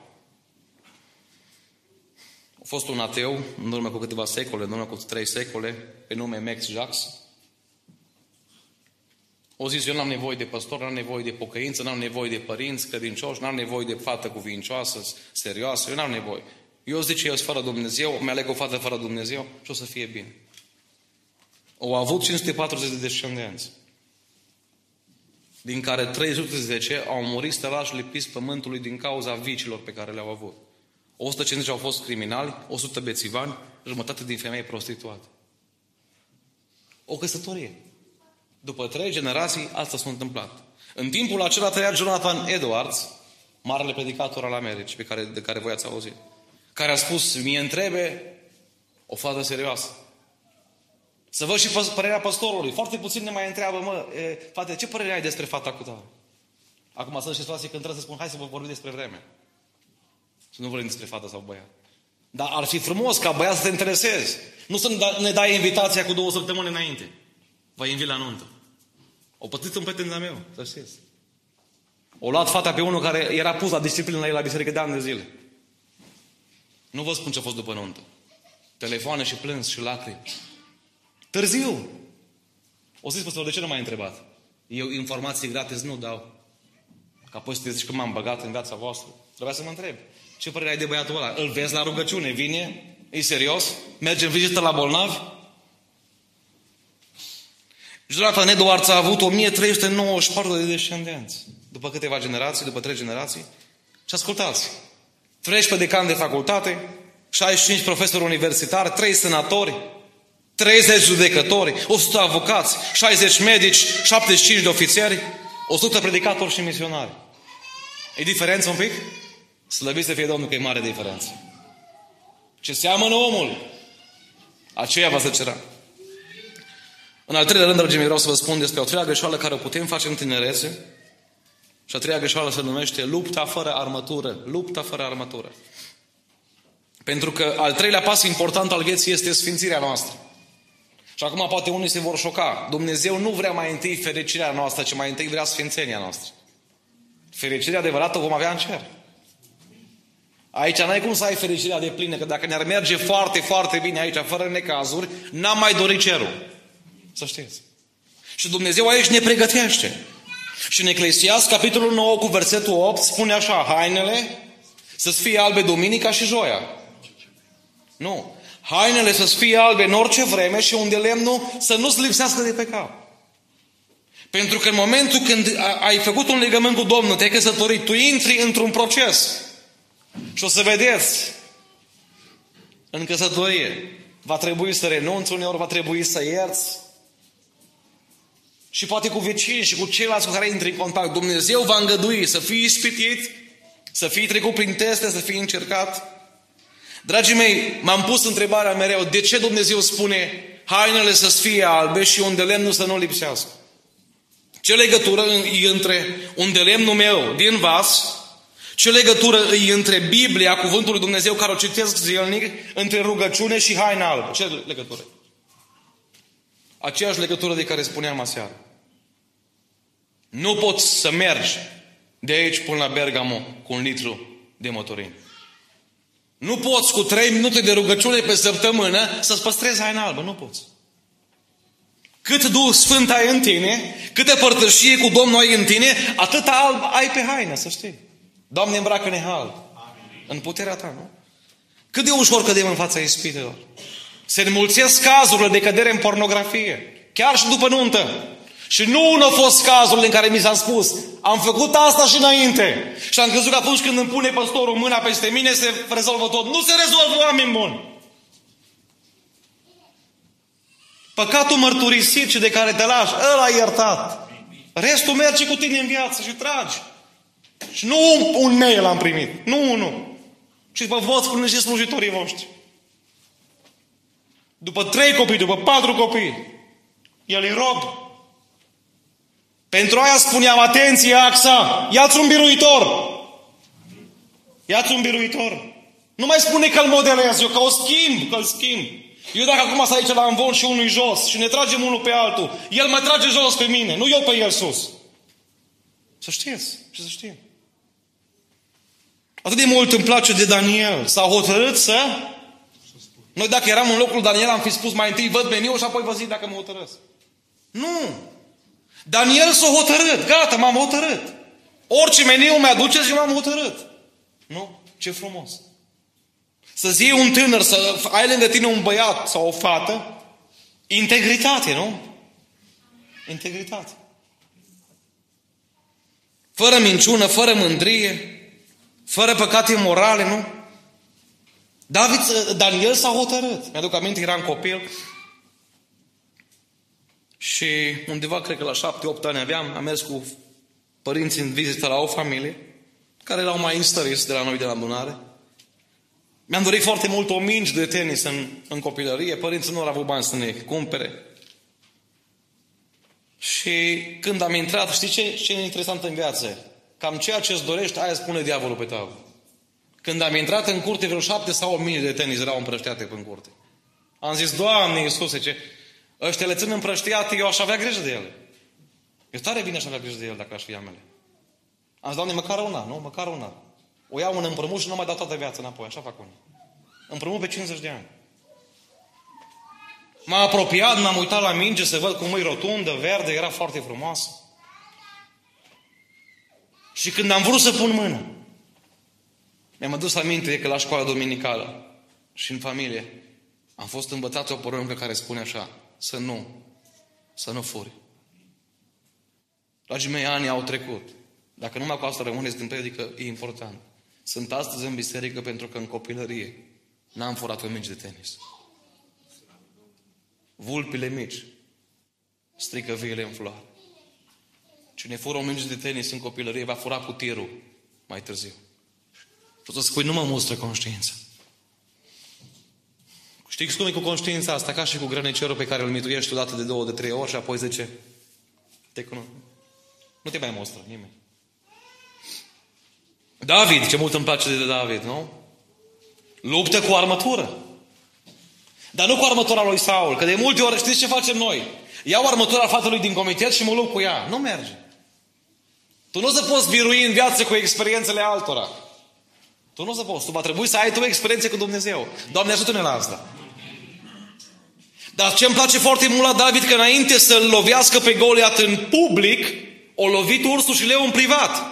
A fost un ateu, în urmă cu câteva secole, în urmă cu 3 secole, pe nume Max Jacques. O zis, eu n-am nevoie de păstor, n-am nevoie de pocăință, n-am nevoie de părinți credincioși, n-am nevoie de fată cuvincioasă, serioasă, eu n-am nevoie. Eu zice, eu sunt fără Dumnezeu, mi-aleg o fată fără Dumnezeu și o să fie bine. Au avut 540 de descendenți, din care 310 au murit stălași lipiți pământului din cauza vicilor pe care le-au avut. 150 au fost criminali, 100 bețivani, jumătate din femei prostituate. O căsătorie. După 3 generații, asta s-a întâmplat. În timpul acela trăia Jonathan Edwards, marele predicator al Americii, de care voi ați auzit, care a spus, mie îmi trebuie o fată serioasă. Să văd și părerea păstorului. Foarte puțin ne mai întreabă, frate, ce părere ai despre fata cu tare? Acum sunt și situații când trebuie să spun, hai să vă vorbim despre vreme. Să nu vorbim despre fată sau băiat. Dar ar fi frumos ca băiat să te interesezi. Nu să ne dai invitația cu 2 săptămâni înainte. Vă invit la nuntă. O pătit un prieten de-a meu, să știți. O luat fata pe unul care era pus la disciplină la el la biserică de ani de zile. Nu vă spun ce a fost după nuntă. Telefoane și plâns și lacrimi. Târziu. O să-i spus, de ce nu m-ai întrebat? Eu informații gratis nu dau. Că apoi să te zici că m-am băgat în viața voastră. Trebuia să mă întreb. Ce părere ai de băiatul ăla? Îl vezi la rugăciune? Vine? E serios? Merge în vizită la bolnavi? Jonathan Edwards a avut 1394 de descendenți. După câteva generații, după 3 generații. Și ascultați. 13 decani de facultate, 65 profesori universitari, 3 senatori, 30 judecători, 100 avocați, 60 medici, 75 de ofițeri, 100 predicatori și misionari. E diferență un pic? Slăvit să fie Domnul că e mare diferență. Ce seamănă omul, aceea va săcera. În al 3-lea rând, dragii mei, vreau să vă spun despre o 3-a greșeală care o putem face în tinerețe. Și a 3-a greșeală se numește lupta fără armătură. Lupta fără armătură. Pentru că al 3-lea pas important al vieții este sfințirea noastră. Și acum poate unii se vor șoca. Dumnezeu nu vrea mai întâi fericirea noastră, ci mai întâi vrea sfințenia noastră. Fericirea adevărată o vom avea în cer. Aici n-ai cum să ai fericirea de plină, că dacă ne-ar merge foarte, foarte bine aici, fără necazuri, n-am mai dorit cerul. Să știți. Și Dumnezeu aici ne pregătește. Și în Eclesiast, capitolul 9, cu versetul 8, spune așa: hainele să-ți fie albe duminica și joia. Nu. Hainele să-ți fie albe în orice vreme și unde lemnul să nu-ți lipsească de pe cap. Pentru că în momentul când ai făcut un legământ cu Domnul, te-ai căsătorit, tu intri într-un proces. Și o să vedeți, în căsătorie, va trebui să renunți, uneori va trebui să ierți. Și poate cu vecinii și cu ceilalți cu care intri în contact. Dumnezeu va îngădui să fii ispitit, să fii trecut prin teste, să fii încercat. Dragii mei, m-am pus întrebarea mereu, de ce Dumnezeu spune hainele să fie albe și unde lemnul să nu lipsească? Ce legătură e între unde lemnul meu din vas, ce legătură e între Biblia, cuvântul lui Dumnezeu care o citesc zilnic, între rugăciune și haina albă? Ce legătură? Aceeași legătură de care spuneam aseară. Nu poți să mergi de aici până la Bergamo cu 1 litru de motorină. Nu poți cu 3 minute de rugăciune pe săptămână să-ți păstrezi haina albă. Nu poți. Cât Duh Sfânt ai în tine, câtă părtășie cu Domnul ai în tine, atât alb ai pe haină, să știi. Doamne, îmbracă-ne halb. În puterea ta, nu? Cât de ușor cădem în fața ispitelor. Se înmulțesc cazurile de cădere în pornografie. Chiar și după nuntă. Și nu unul a fost cazurile în care mi s-a spus: am făcut asta și înainte. Și am crezut că atunci când îmi pune păstorul mâna peste mine se rezolvă tot. Nu se rezolvă, oameni buni. Păcatul mărturisit și de care te lași, ăla e iertat. Restul merge cu tine în viață și tragi. Și nu un mail am primit. Nu unul. Și vă văd spune și slujitorii voștri. După 3 copii, după 4 copii, el îi rob. Pentru aia spuneam, atenție, AXA, ia-ți un biruitor. Ia-ți un biruitor. Nu mai spune că îl modelez eu, că o schimb, că îl schimb. Eu dacă acum sunt aici la învon și unul jos și ne tragem unul pe altul, el mă trage jos pe mine, nu eu pe el sus. Să știți și să știm. Atât de mult îmi place de Daniel. S-a hotărât să... Noi dacă eram în locul Daniel am fi spus mai întâi văd meniul și apoi vă zic dacă mă hotărăsc. Nu! Daniel s-a hotărât. Gata, m-am hotărât. Orice meniu mi-aduce și m-am hotărât. Nu? Ce frumos. Să-ți iei un tânăr, să ai lângă tine un băiat sau o fată. Integritate, nu? Integritate. Fără minciună, fără mândrie, fără păcate morale, nu? Daniel s-a hotărât. Mi-aduc aminte, eram copil și undeva, cred că la 7-8 ani am mers cu părinții în vizită la o familie care erau mai înstăriți de la noi de la adunare. Mi-am dorit foarte mult o mingi de tenis în copilărie. Părinții nu au avut bani să ne cumpere. Și când am intrat, știi ce e interesant în viață? Cam ceea ce îți dorești, aia spune diavolul pe tavă. Când am intrat în curte, vreo 7 sau 8 mingi de tenis erau împrăștiate pe curte. Am zis, Doamne Iisuse, ăștia le țin împrăștiate, eu aș avea grijă de ele. Eu tare bine aș avea grijă de ele dacă aș fi amele. Am zis, Doamne, măcar una, nu? Măcar una. O iau în împrumut și nu mai dau toată viața înapoi. Așa fac unii. Împrumut pe 50 de ani. M-am apropiat, m-am uitat la minge să văd cum e rotundă, verde, era foarte frumoasă. Și când am vrut să pun mână, mi-am adus aminte că la școala dominicală și în familie am fost învățat o poruncă care spune așa: să nu furi. Dragii mei, anii au trecut. Dacă numai cu asta rămâneți în predică, e important. Sunt astăzi în biserică pentru că în copilărie n-am furat o mingi de tenis. Vulpile mici strică viile în floare. Cine fură o mingi de tenis în copilărie va fura cu tirul mai târziu. Și o să spui, nu mă mustră conștiința. Știi cum e cu conștiința asta? Ca și cu grănicerul pe care îl mituiești odată de 2, de 3 ori și apoi zice, nu te mai mustră nimeni. David, ce mult îmi place de David, nu? Luptă cu armătură. Dar nu cu armătura lui Saul, că de multe ori știți ce facem noi? Iau armătura fratului din comitet și mă lupt cu ea. Nu merge. Tu nu o să poți birui în viață cu experiențele altora. Tu nu o să poți. Tu va trebui să ai tu experiențe cu Dumnezeu. Doamne, ajută-ne la asta. Dar ce îmi place foarte mult la David, că înainte să-l lovească pe Goliat în public, o lovit ursul și leul în privat.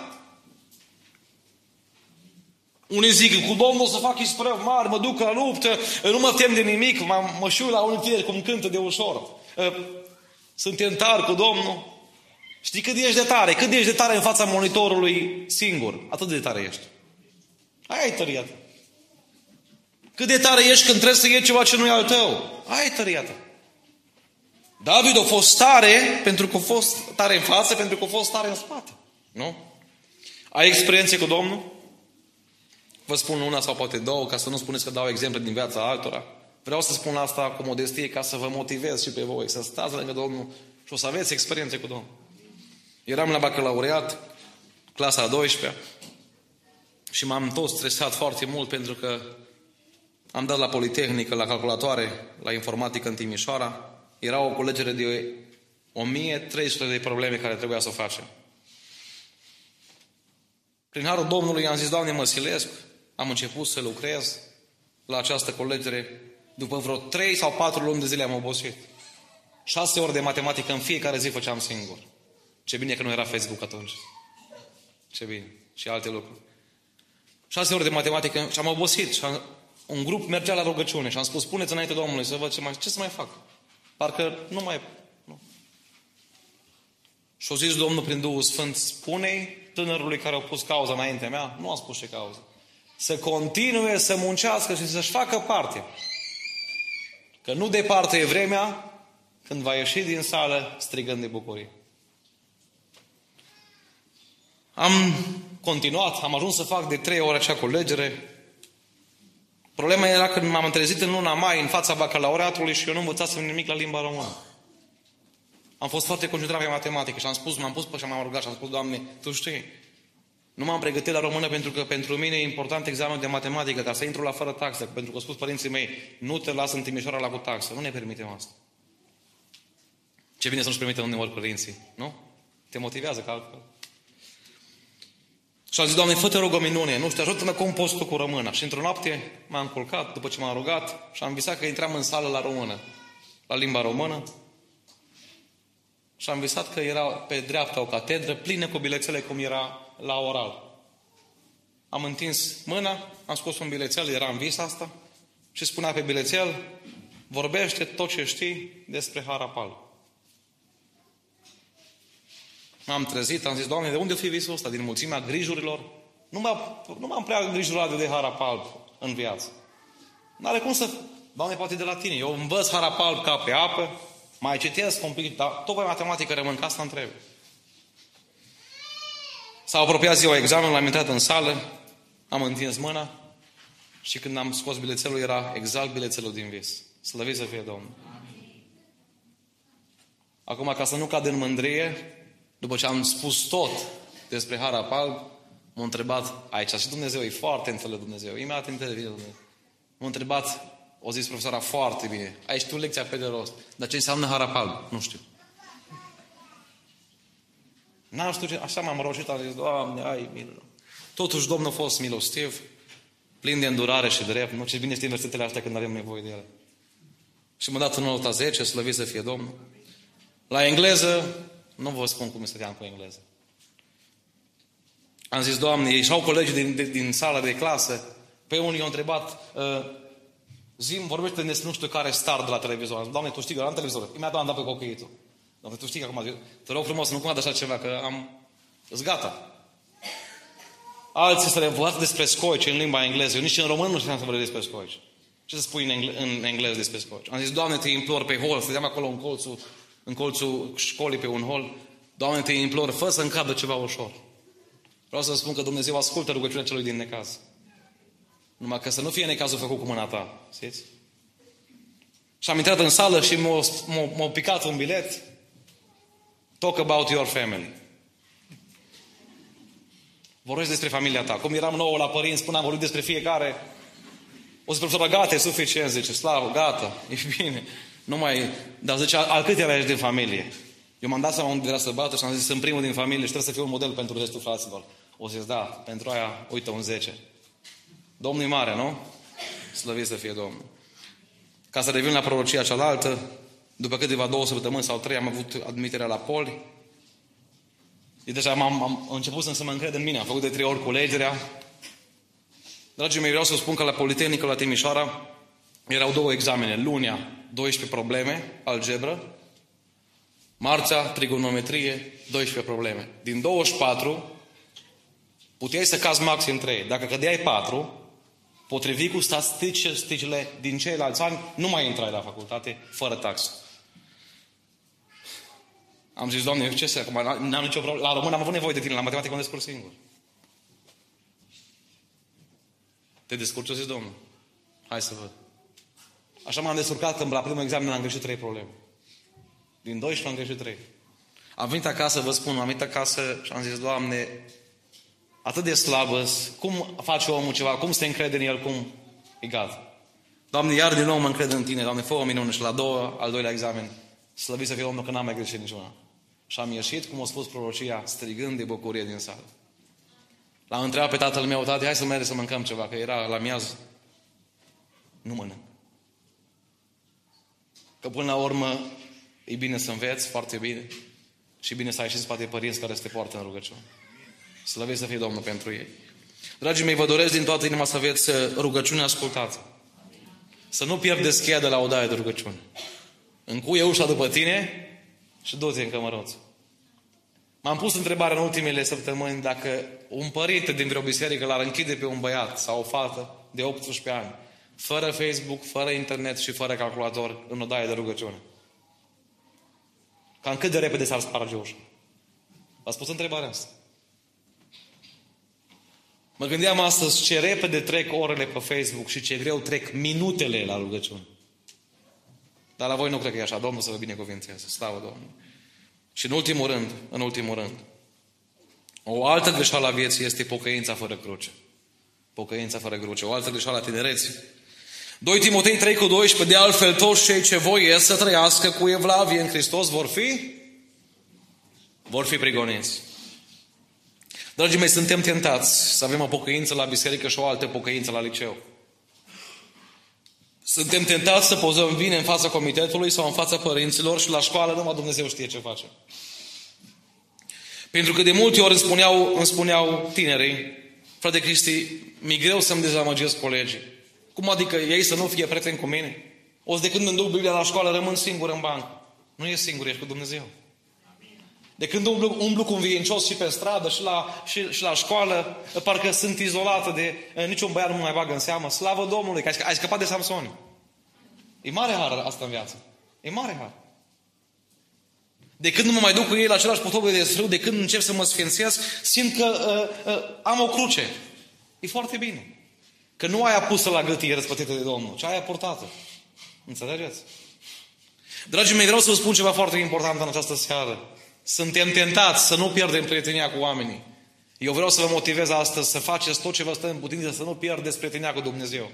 Unii zic, cu Domnul o să fac isprăvi mari, mă duc la luptă, nu mă tem de nimic, mă știu la unii tineri cum cântă de ușor. Suntem tari cu Domnul. Știi cât ești de tare? Cât ești de tare în fața monitorului singur? Atât de tare ești. Aia e tăria ta. Cât de tare ești când trebuie să iei ceva ce nu e al tău? Aia e tăria ta. David a fost tare pentru că a fost tare în față, pentru că a fost tare în spate. Nu? Ai experiențe cu Domnul? Vă spun una sau poate două, ca să nu spuneți că dau exemple din viața altora. Vreau să spun asta cu modestie ca să vă motivez și pe voi, să stați lângă Domnul și o să aveți experiențe cu Domnul. Eram la bacalaureat, clasa a 12-a, și m-am tot stresat foarte mult pentru că am dat la Politehnică, la calculatoare, la informatică în Timișoara. Era o culegere de 1300 de probleme care trebuia să o facem. Prin harul Domnului am zis, Doamne, mă silesc, am început să lucrez la această culegere. După vreo 3 sau 4 luni de zile am obosit. 6 ore de matematică în fiecare zi făceam singur. Ce bine că nu era Facebook atunci. Ce bine. Și alte lucruri. 6 ore de matematică și am obosit. Și un grup mergea la rugăciune și am spus, puneți înainte Domnului să văd ce să mai fac. Parcă nu mai... Nu. Și-o zis Domnul prin Duhul Sfânt, spune-i tânărului care a pus cauza înaintea mea, nu a spus ce cauză, să continue să muncească și să-și facă parte. Că nu departe e vremea când va ieși din sală strigând de bucurie. Am continuat, am ajuns să fac de 3 ore acea culegere. Problema era că m-am trezit în luna mai în fața bacalaureatului și eu nu învățasem nimic la limba română. Am fost foarte concentrat pe matematică și m-am pus și m-am rugat și am spus, Doamne, Tu știi, nu m-am pregătit la română pentru că pentru mine e important examenul de matematică, ca să intru la fără taxă, pentru că au spus părinții mei, nu te las în Timișoara la cu taxă, nu ne permitem asta. Ce bine să nu-și permită uneori părinții, nu? Te motivează că altfel. Și am zis, Doamne, fă-te rog o minune, nu știu, ajută-mă cum poți Tu cu româna. Și într-o noapte m-am culcat, după ce m-am rugat, și am visat că intram în sală la română, la limba română. Și am visat că era pe dreapta o catedră plină cu bilețele cum era la oral. Am întins mâna, am scos un bilețel, era în vis asta, și spunea pe bilețel, vorbește tot ce știi despre Harapal. M-am trezit, am zis, Doamne, de unde o fi visul ăsta? Din mulțimea grijurilor? Nu m-am prea îngrijurat de Harapal în viață. N-are cum să... Doamne, poate de la Tine. Eu învăț Harapal ca pe apă, mai citesc un pic, dar tot pe matematică rămân, ca asta întreb. S-a apropiat ziua examenului, am intrat în sală, am întins mâna și când am scos bilețelul, era exact bilețelul din vis. Slăvit să fie Domnul. Acum, ca să nu cad în mândrie, după ce am spus tot despre Harapal, m-a întrebat, aici și Dumnezeu e foarte înțelept Dumnezeu, imediat intervine Dumnezeu. M-a întrebat, o zis profesoara, foarte bine, ai știut lecția pe de rost, dar ce înseamnă Harapal? Nu știu. N-am știut ce, așa m-am roșit, am zis, Doamne, ai milă. Totuși Domnul a fost milostiv, plin de îndurare și drept, nu? Ce bine știm versetele astea când avem nevoie de ele. Și m-a dat în nota 10, slăvit să fie Domnul. La engleză, nu vă spun cum stăteam cu engleză. Am zis, Doamne, ieșau colegii din sala de clasă, pe unii i-au întrebat, zi-mi, vorbește de nu știu care star de la televizor. Am zis, Doamne, Tu știi că era în televizor. Imediat am dat pe cocheitul. Doamne, Tu știi că acum, te rog frumos, nu cumva de așa ceva, că îs gata. Alții se învățat despre scoici în limba engleză. Eu nici în român nu știam să vorbesc despre scoici. Ce să spui în engleză despre scoici? Am zis, Doamne, Te implor pe hol, stăteam acolo în colțul școlii pe un hol. Doamne, Te implor, fă să încadă ceva ușor. Vreau să spun că Dumnezeu ascultă rugăciunea celui din necaz. Numai că să nu fie necazul făcut cu mâna ta. Știți? Și am intrat în sală și m-a picat un bilet. Talk about your family. Vorbesc despre familia ta. Cum eram nouă la părinți, până am vorbit despre fiecare. O să profesora, gata, e suficient. Zice, slavă, gata, e bine. Nu mai... Dar zice, al câtelea ești din familie? Eu m-am dat seama unde era să bată și am zis, sunt primul din familie și trebuie să fiu un model pentru restul fraților. O să-ți da, pentru aia, uite, un 10. Domnul e mare, nu? Slăvit să fie Domnul. Ca să revin la prorocia cealaltă, după câteva 2 săptămâni sau 3 am avut admiterea la Poli. Deja am început să mă încred în mine. Am făcut de 3 ori culegerea. Dragii mei, vreau să spun că la Politehnică, la Timișoara, erau 2 examene. Lunea, 12 probleme, algebră. Marțea, trigonometrie, 12 probleme. Din 24, puteai să cazi maxim 3. Dacă cădeai 4, potrivit cu statisticile din ceilalți ani, nu mai intrai la facultate fără taxă. Am zis, Doamne, ce să, acum n-am nicio problemă. La român am avut nevoie de tine, la matematică mă descurc singur. Te descurci, o zis Domnul. Hai să văd. Așa m-am descurcat când la primul examen am greșit 3 probleme. Din 12 am greșit 3. Am venit acasă, vă spun, am venit acasă și am zis, Doamne, atât de slabă, cum face omul ceva, cum se încrede în el, cum e gata. Doamne, iar din nou mă încred în Tine, Doamne, fă o minune și la al doilea examen, slăvit să fie Domnul că n-am mai greșit niciuna. Și am ieșit, cum a spus prorocia, strigând de bucurie din sală. L-am întrebat pe tatăl meu, tati, hai să mergem să mâncăm ceva, că era la miaz. Nu mănânc. Că până la urmă e bine să înveți, foarte bine, și bine să ai și în spate părinți care să te poartă în rugăciune. Slăvit să fie Domnul pentru ei. Dragii mei, vă doresc din toată inima să aveți rugăciune ascultată. Să nu pierdeți cheia de la o daie de rugăciune. Încuie ușa după tine și du-te în cămăruț. M-am pus întrebarea în ultimele săptămâni dacă un părinte din vreo biserică l-ar închide pe un băiat sau o fată de 18 ani, fără Facebook, fără internet și fără calculator, în o daie de rugăciune. Cam cât de repede s-ar sparge ușa? V-ați pus întrebarea asta? Mă gândeam astăzi ce repede trec orele pe Facebook și ce greu trec minutele la rugăciune. Dar la voi nu cred că e așa. Domnul să vă binecuvinteze. Slavă Domnului. Și în ultimul rând, o altă greșeală a vieții este pocăința fără cruce. Pocăința fără cruce. O altă greșeală a tinereții. 2 Timotei 3:12, de altfel toți cei ce voiesc să trăiască cu evlavie în Hristos vor fi prigoniți. Dragii mei, suntem tentați să avem o pocăință la biserică și o altă pocăință la liceu. Suntem tentați să pozăm bine în fața comitetului sau în fața părinților și la școală numai Dumnezeu știe ce face. Pentru că de multe ori îmi spuneau tinerii, frate Cristi, mi-e greu să-mi dezamăgesc colegii. Cum adică ei să nu fie prieteni cu mine? O să de când îmi duc Biblia la școală rămân singur în bancă. Nu e singur, ești cu Dumnezeu. De când umblu cu un viincios și pe stradă și la școală, parcă sunt izolată de niciun băiat nu mă mai bagă în seamă. Slavă Domnului, că ai scăpat de Samson. E mare har asta în viață. E mare har. De când nu mă mai duc cu ei la același potop de strâu, de când încep să mă sfințesc, simt că am o cruce. E foarte bine. Că nu aia pusă la gâtie răspătită de Domnul, ci aia purtată. Înțelegeți? Dragii mei, vreau să vă spun ceva foarte important în această seară. Suntem tentați să nu pierdem prietenia cu oamenii. Eu vreau să vă motivez astăzi să faceți tot ce vă stă în putință, să nu pierdeți prietenia cu Dumnezeu.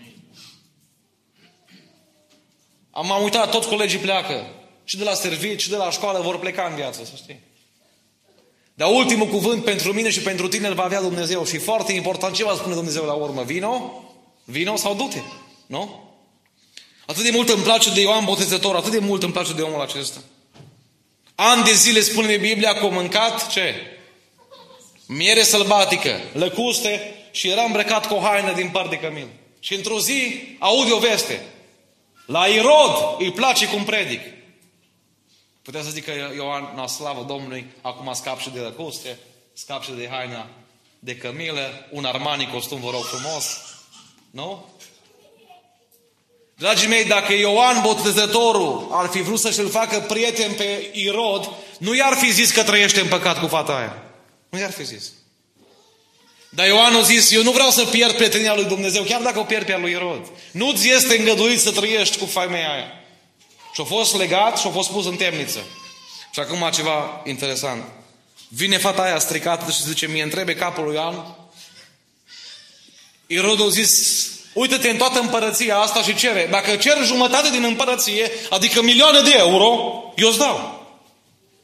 M-am uitat, toți colegii pleacă. Și de la serviciu, și de la școală vor pleca în viață, să știi. Dar ultimul cuvânt pentru mine și pentru tine îl va avea Dumnezeu. Și foarte important, ce va spune Dumnezeu la urmă? Vino sau du-te. Nu? Atât de mult îmi place de Ioan Botezător, atât de mult îmi place de omul acesta. Ani de zile, spune Biblia, că au mâncat ce? Miere sălbatică, lăcuste și era îmbrăcat cu o haină din păr de cămil. Și într-o zi aude o veste. La Irod îi place cum predic. Putea să zic că Ioan, la slavă Domnului, acum scap și de lăcuste, scap și de haina de cămilă, un Armani costum, vă rog frumos. Nu? Dragii mei, dacă Ioan Botezătorul ar fi vrut să-și-l facă prieten pe Irod, nu i-ar fi zis că trăiește în păcat cu fata aia. Nu i-ar fi zis. Dar Ioan a zis, eu nu vreau să pierd prietenia lui Dumnezeu, chiar dacă o pierd pe a lui Irod. Nu-ți este îngăduit să trăiești cu femeia aia. Și a fost legat și a fost pus în temniță. Și acum ceva interesant. Vine fata aia stricată și zice, mie întrebe capul lui Ioan. Irod a zis, uită-te în toată împărăția asta și cere. Dacă cer jumătate din împărăție, adică milioane de euro, eu îți dau.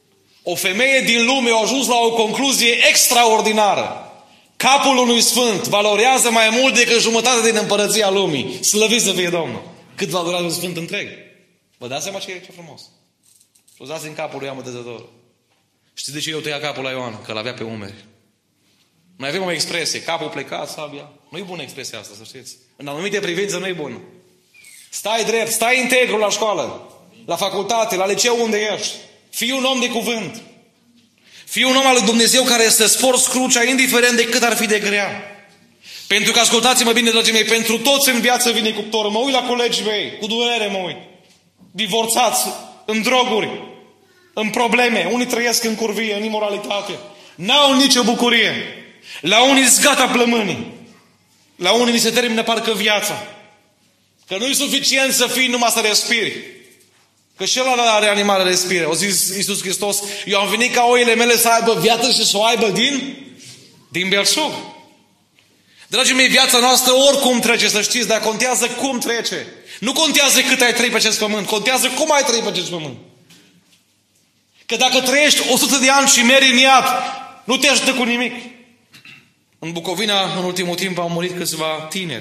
O femeie din lume a ajuns la o concluzie extraordinară. Capul unui sfânt valorează mai mult decât jumătate din împărăția lumii. Slăvit să fie Domnul! Cât valorează un sfânt întreg? Vă dați seama ce frumos? Și o dați în capul lui Ioan Botezătorul. Știți de ce eu tăia capul la Ioan? Că l-avea pe umeri. Noi avem o expresie, capul plecat, sabia. Nu e bună expresia asta, să știți. În anumite privințe nu e bună. Stai drept, stai integru la școală, la facultate, la liceu unde ești. Fii un om de cuvânt. Fii un om al lui Dumnezeu care să sporți crucea, indiferent de cât ar fi de grea. Pentru că, ascultați-mă bine, dragii mei, pentru toți în viață vine cuptorul. Mă uit la colegii mei, cu durere mă uit. Divorțați, în droguri, în probleme. Unii trăiesc în curvie, în imoralitate. N-au nicio bucurie. La unii îți gata plămânii. La unii ni se termină parcă viața. Că nu e suficient să fii numai să respiri. Că și ăla la reanimare respiră. O zis Iisus Hristos, eu am venit ca oile mele să aibă viață și să o aibă din belșug. Dragii mei, viața noastră oricum trece, să știți, dar contează cum trece. Nu contează cât ai trăit pe acest pământ, contează cum ai trăit pe acest pământ. Că dacă trăiești 100 de ani și mergi în iad, nu te ajută cu nimic. În Bucovina, în ultimul timp, au murit câțiva tineri.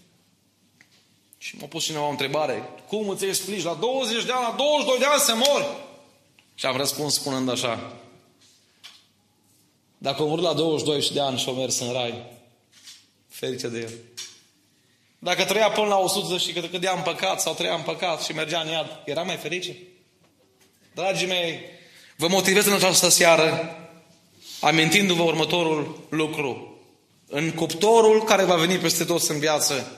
Și m-a pus cineva o întrebare. Cum îți explici? La 20 de ani, la 22 de ani să mori? Și am răspuns spunând așa. Dacă am murit la 22 de ani și am mers în rai, ferice de el. Dacă trăia până la 100 și că cădea în păcat sau trăia în păcat și mergea în iad, era mai ferice? Dragii mei, vă motivez în această seară amintindu-vă următorul lucru. În cuptorul care va veni peste toți în viață,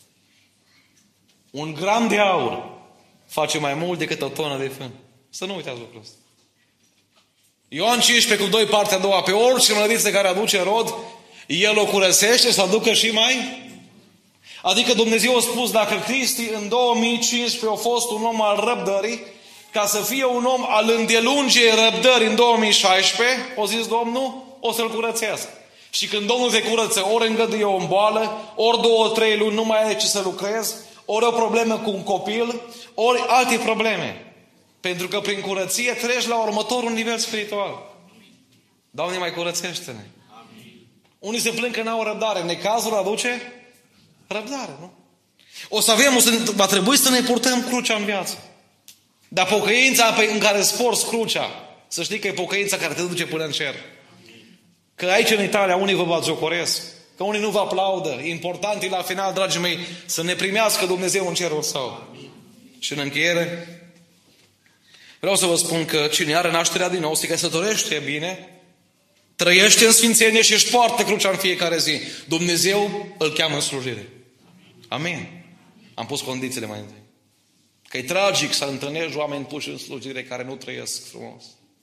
un gram de aur face mai mult decât o tonă de fân. Să nu uitați lucrul ăsta. Ioan 15 cu 2, partea a doua. Pe orice mlădiță care aduce rod, el o curățește să aducă și mai. Adică Dumnezeu a spus, dacă Cristi în 2015 a fost un om al răbdării, ca să fie un om al îndelungei răbdării în 2016, o zis Domnul, o să-l curățească. Și când Domnul te curăță, ori îngăduie o boală, ori 2-3 luni nu mai ai ce să lucrezi, ori o problemă cu un copil, ori alte probleme. Pentru că prin curăție treci la următorul nivel spiritual. Doamne, mai curățește-ne. Unii se plâng că n-au răbdare. Necazul aduce răbdare, nu? Va trebui să ne purtăm crucea în viață. Dar pocăința în care sporți crucea, să știi că e pocăința care te duce până în cer. Că aici în Italia unii vă batjocoresc, că unii nu vă aplaudă. Important e la final, dragii mei, să ne primească Dumnezeu în cerul Său. Și în încheiere, vreau să vă spun că cine are nașterea din nou, se căsătorește bine, trăiește în sfințenie și își poartă crucea în fiecare zi. Dumnezeu îl cheamă în slujire. Amin. Am pus condițiile mai întâi. Că e tragic să întâlnești oameni puși în slujire care nu trăiesc frumos.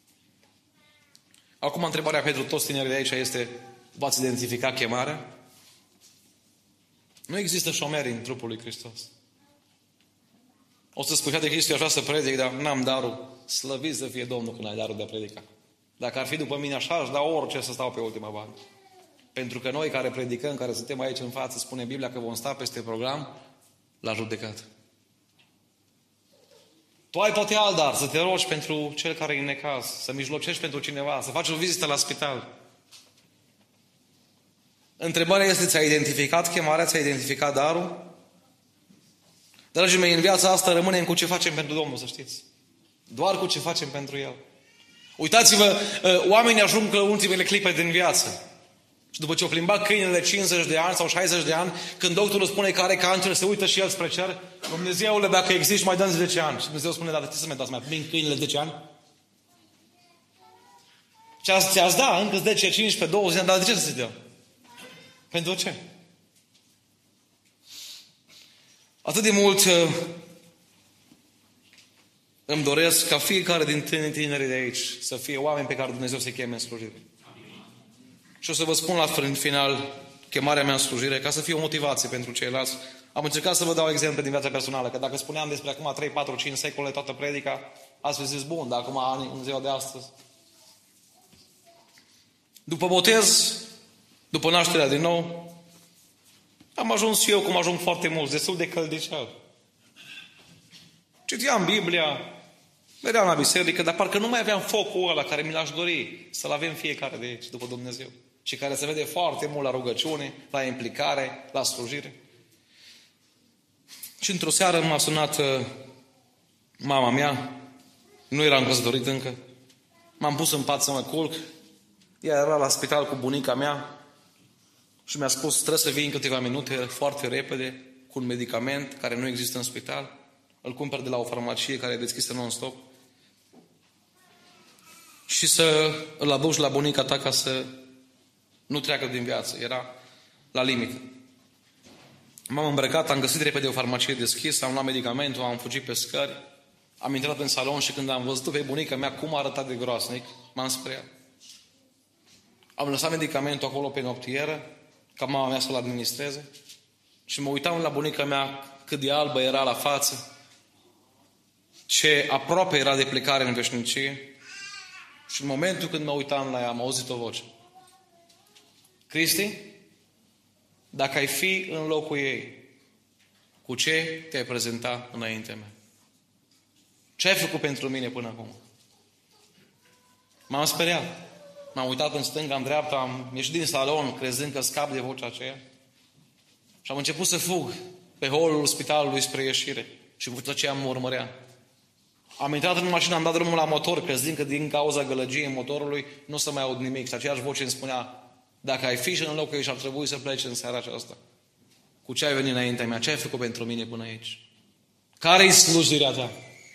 Acum întrebarea pentru toți tinerii de aici este: v-ați identificat chemarea? Nu există șomeri în trupul lui Hristos. O să spui, de Hristos, eu așa să predic, dar n-am darul. Slăvit să fie Domnul când ai darul de a predica. Dacă ar fi după mine așa, aș da orice să stau pe ultima bancă. Pentru că noi care predicăm, care suntem aici în față, spune Biblia că vom sta peste program la judecată. Tu ai poate alt dar, să te rogi pentru cel care e în necaz, să mijlocești pentru cineva, să faci o vizită la spital. Întrebarea este, ți-ai identificat chemarea, ți-ai identificat darul? Dragii mei, în viața asta rămânem cu ce facem pentru Domnul, să știți. Doar cu ce facem pentru El. Uitați-vă, oamenii ajung la ultimele clipe din viață. Și după ce o plimbat câinele de 50 de ani sau 60 de ani, când doctorul spune că are cancer, se uită și el spre cer: Dumnezeule, dacă existi, mai dăm 10 ani. Și Dumnezeu spune: dar de ce să mai dați? Mai plin câinele 10 ani? Ți-ați da încă 10, 15, 20 de ani, dar de ce să se dea? Pentru ce? Atât de mult îmi doresc ca fiecare din tinerii de aici să fie oameni pe care Dumnezeu să-i cheme în slujire. Și o să vă spun la final chemarea mea în slujire, ca să fie o motivație pentru ceilalți. Am încercat să vă dau exemple din viața personală, că dacă spuneam despre acum 3, 4, 5 secole toată predica, ați fi zis, bun, dar acum în ziua de astăzi. După botez, după nașterea din nou, am ajuns și eu, cum ajung foarte mulți, destul de căldicel. Citeam Biblia, Vedeam la biserică, dar parcă nu mai aveam focul ăla care mi l-aș dori să-l avem fiecare de aici, după Dumnezeu. Și care se vede foarte mult la rugăciune, la implicare, la slujire. Și într-o seară m-a sunat mama mea, nu eram căsătorit încă, m-am pus în pat să mă culc, ea era la spital cu bunica mea și mi-a spus, trebuie să vii în câteva minute, foarte repede, cu un medicament care nu există în spital, îl cumperi de la o farmacie care e deschisă non-stop și să îl aduci la bunica ta ca să nu treacă din viață. Era la limită. M-am îmbrăcat, am găsit repede o farmacie deschisă, am luat medicamentul, am fugit pe scări, am intrat în salon și când am văzut pe bunica mea cum a arătat de groasnic, m-am speriat. Am lăsat medicamentul acolo pe noptieră, ca mama mea să-l administreze, și mă uitam la bunica mea cât de albă era la față, ce aproape era de plecare în veșnicie, și în momentul când mă uitam la ea, am auzit o voce. Cristi, dacă ai fi în locul ei, cu ce te-ai prezenta înaintea mea? Ce ai făcut pentru mine până acum? M-am speriat. M-am uitat în stânga, în dreapta, am ieșit din salon, crezând că scap de vocea aceea. Și am început să fug pe holul spitalului spre ieșire. Și cu tot ce mă urmărea. Am intrat în mașină, am dat drumul la motor, crezând că din cauza gălăgiei motorului nu o să mai aud nimic. Și aceeași voce îmi spunea, dacă ai fi și în locul ei și ar trebui să pleci în seara aceasta, cu ce ai venit înaintea mea? Ce ai făcut pentru mine până aici? Care-i slujirea ta?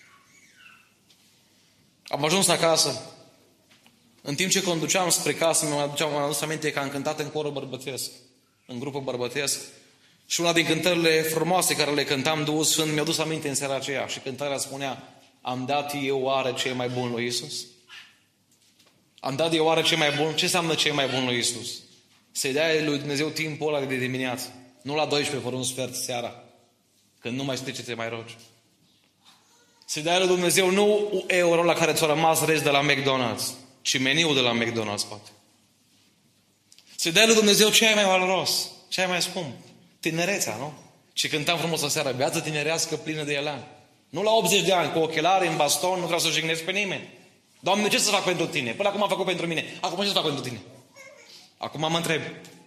Am ajuns acasă. În timp ce conduceam spre casă, mi-am adus aminte că am cântat în corul bărbătesc, în grupul bărbătesc. Și una din cântările frumoase care le cântam Duhul Sfânt mi-a dus aminte în seara aceea. Și cântarea spunea, am dat eu oare ce e mai bun lui Iisus? Am dat eu oare ce mai bun? Ce înseamnă ce e mai bun lui Iisus? Să-i dea lui Dumnezeu timpul ăla de dimineață. Nu la 12 fără un sfert seara, când nu mai știi ce te mai rogi. Să-i dea lui Dumnezeu nu euro la care ți-a rămas rest de la McDonald's, ci meniul de la McDonald's, poate. Să-i dea lui Dumnezeu ce ai mai valoros, ce ai mai scump. Tinerețea, nu? Și cântam frumos o seară, viață tinerească plină de elan. Nu la 80 de ani, cu ochelari, în baston, nu vreau să jignesc pe nimeni. Doamne, ce să fac pentru tine? Până acum am făcut pentru mine. Acum ce să fac pentru tine? Acum mă întreb.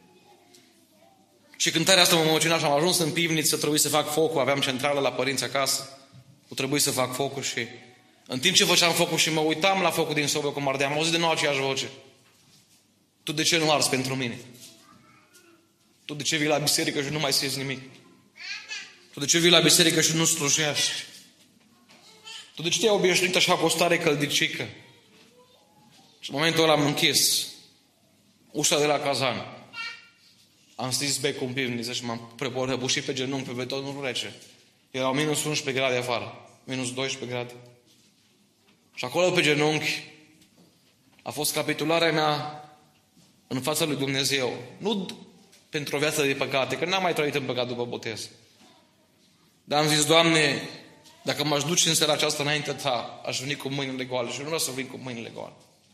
Și cântarea asta mă emociona și am ajuns în pivniță, trebuie să fac focul, aveam centrală la părinți acasă. Trebuie să fac focul și în timp ce făceam focul și mă uitam la focul din sobă cum ardea, am auzit din nou aceeași voce. Tu de ce nu arzi pentru mine? Tu de ce vii la biserică și nu mai simți nimic? Tu de ce vii la biserică și nu slujești? Tu de ce te-ai obișnuit așa cu o stare căldicică? Și în momentul ăla am închis ușa de la cazan. Am stins becul în pivniță și m-am prăbușit pe genunchi pe betonul rece. Erau minus 11 grade afară. Minus 12 grade. Și acolo pe genunchi a fost capitularea mea în fața lui Dumnezeu. Nu pentru o viață de păcate, că n-am mai trăit în păcat după botez. Dar am zis, Doamne, dacă m-aș duce în seara aceasta înaintea Ta, aș veni cu mâinile goale și nu vreau să vin cu mâinile goale.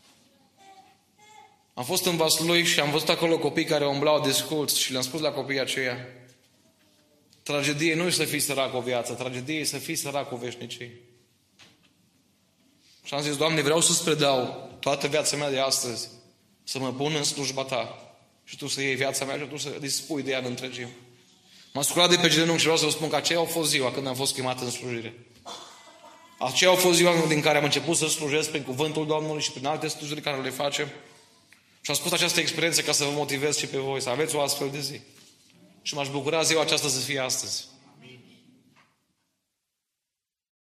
Am fost în Vaslui și am văzut acolo copii care umblau desculți și le-am spus la copiii aceia, tragedie nu e să fii sărac o viață, tragedie e să fii sărac o veșnicie. Și am zis, Doamne, vreau să-ți predau toată viața mea de astăzi, să mă pun în slujba Ta și Tu să iei viața mea și Tu să dispui de ea în întregime. M-am sculat de pe genunchi și vreau să vă spun că aceea a fost ziua când am fost chemat în slujire. Aceea a fost ziua din care am început să slujesc prin cuvântul Domnului și prin alte slujiri care le facem. Și am spus această experiență ca să vă motivez și pe voi, să aveți o astfel de zi. Și m-aș bucura ziua aceasta să fie astăzi.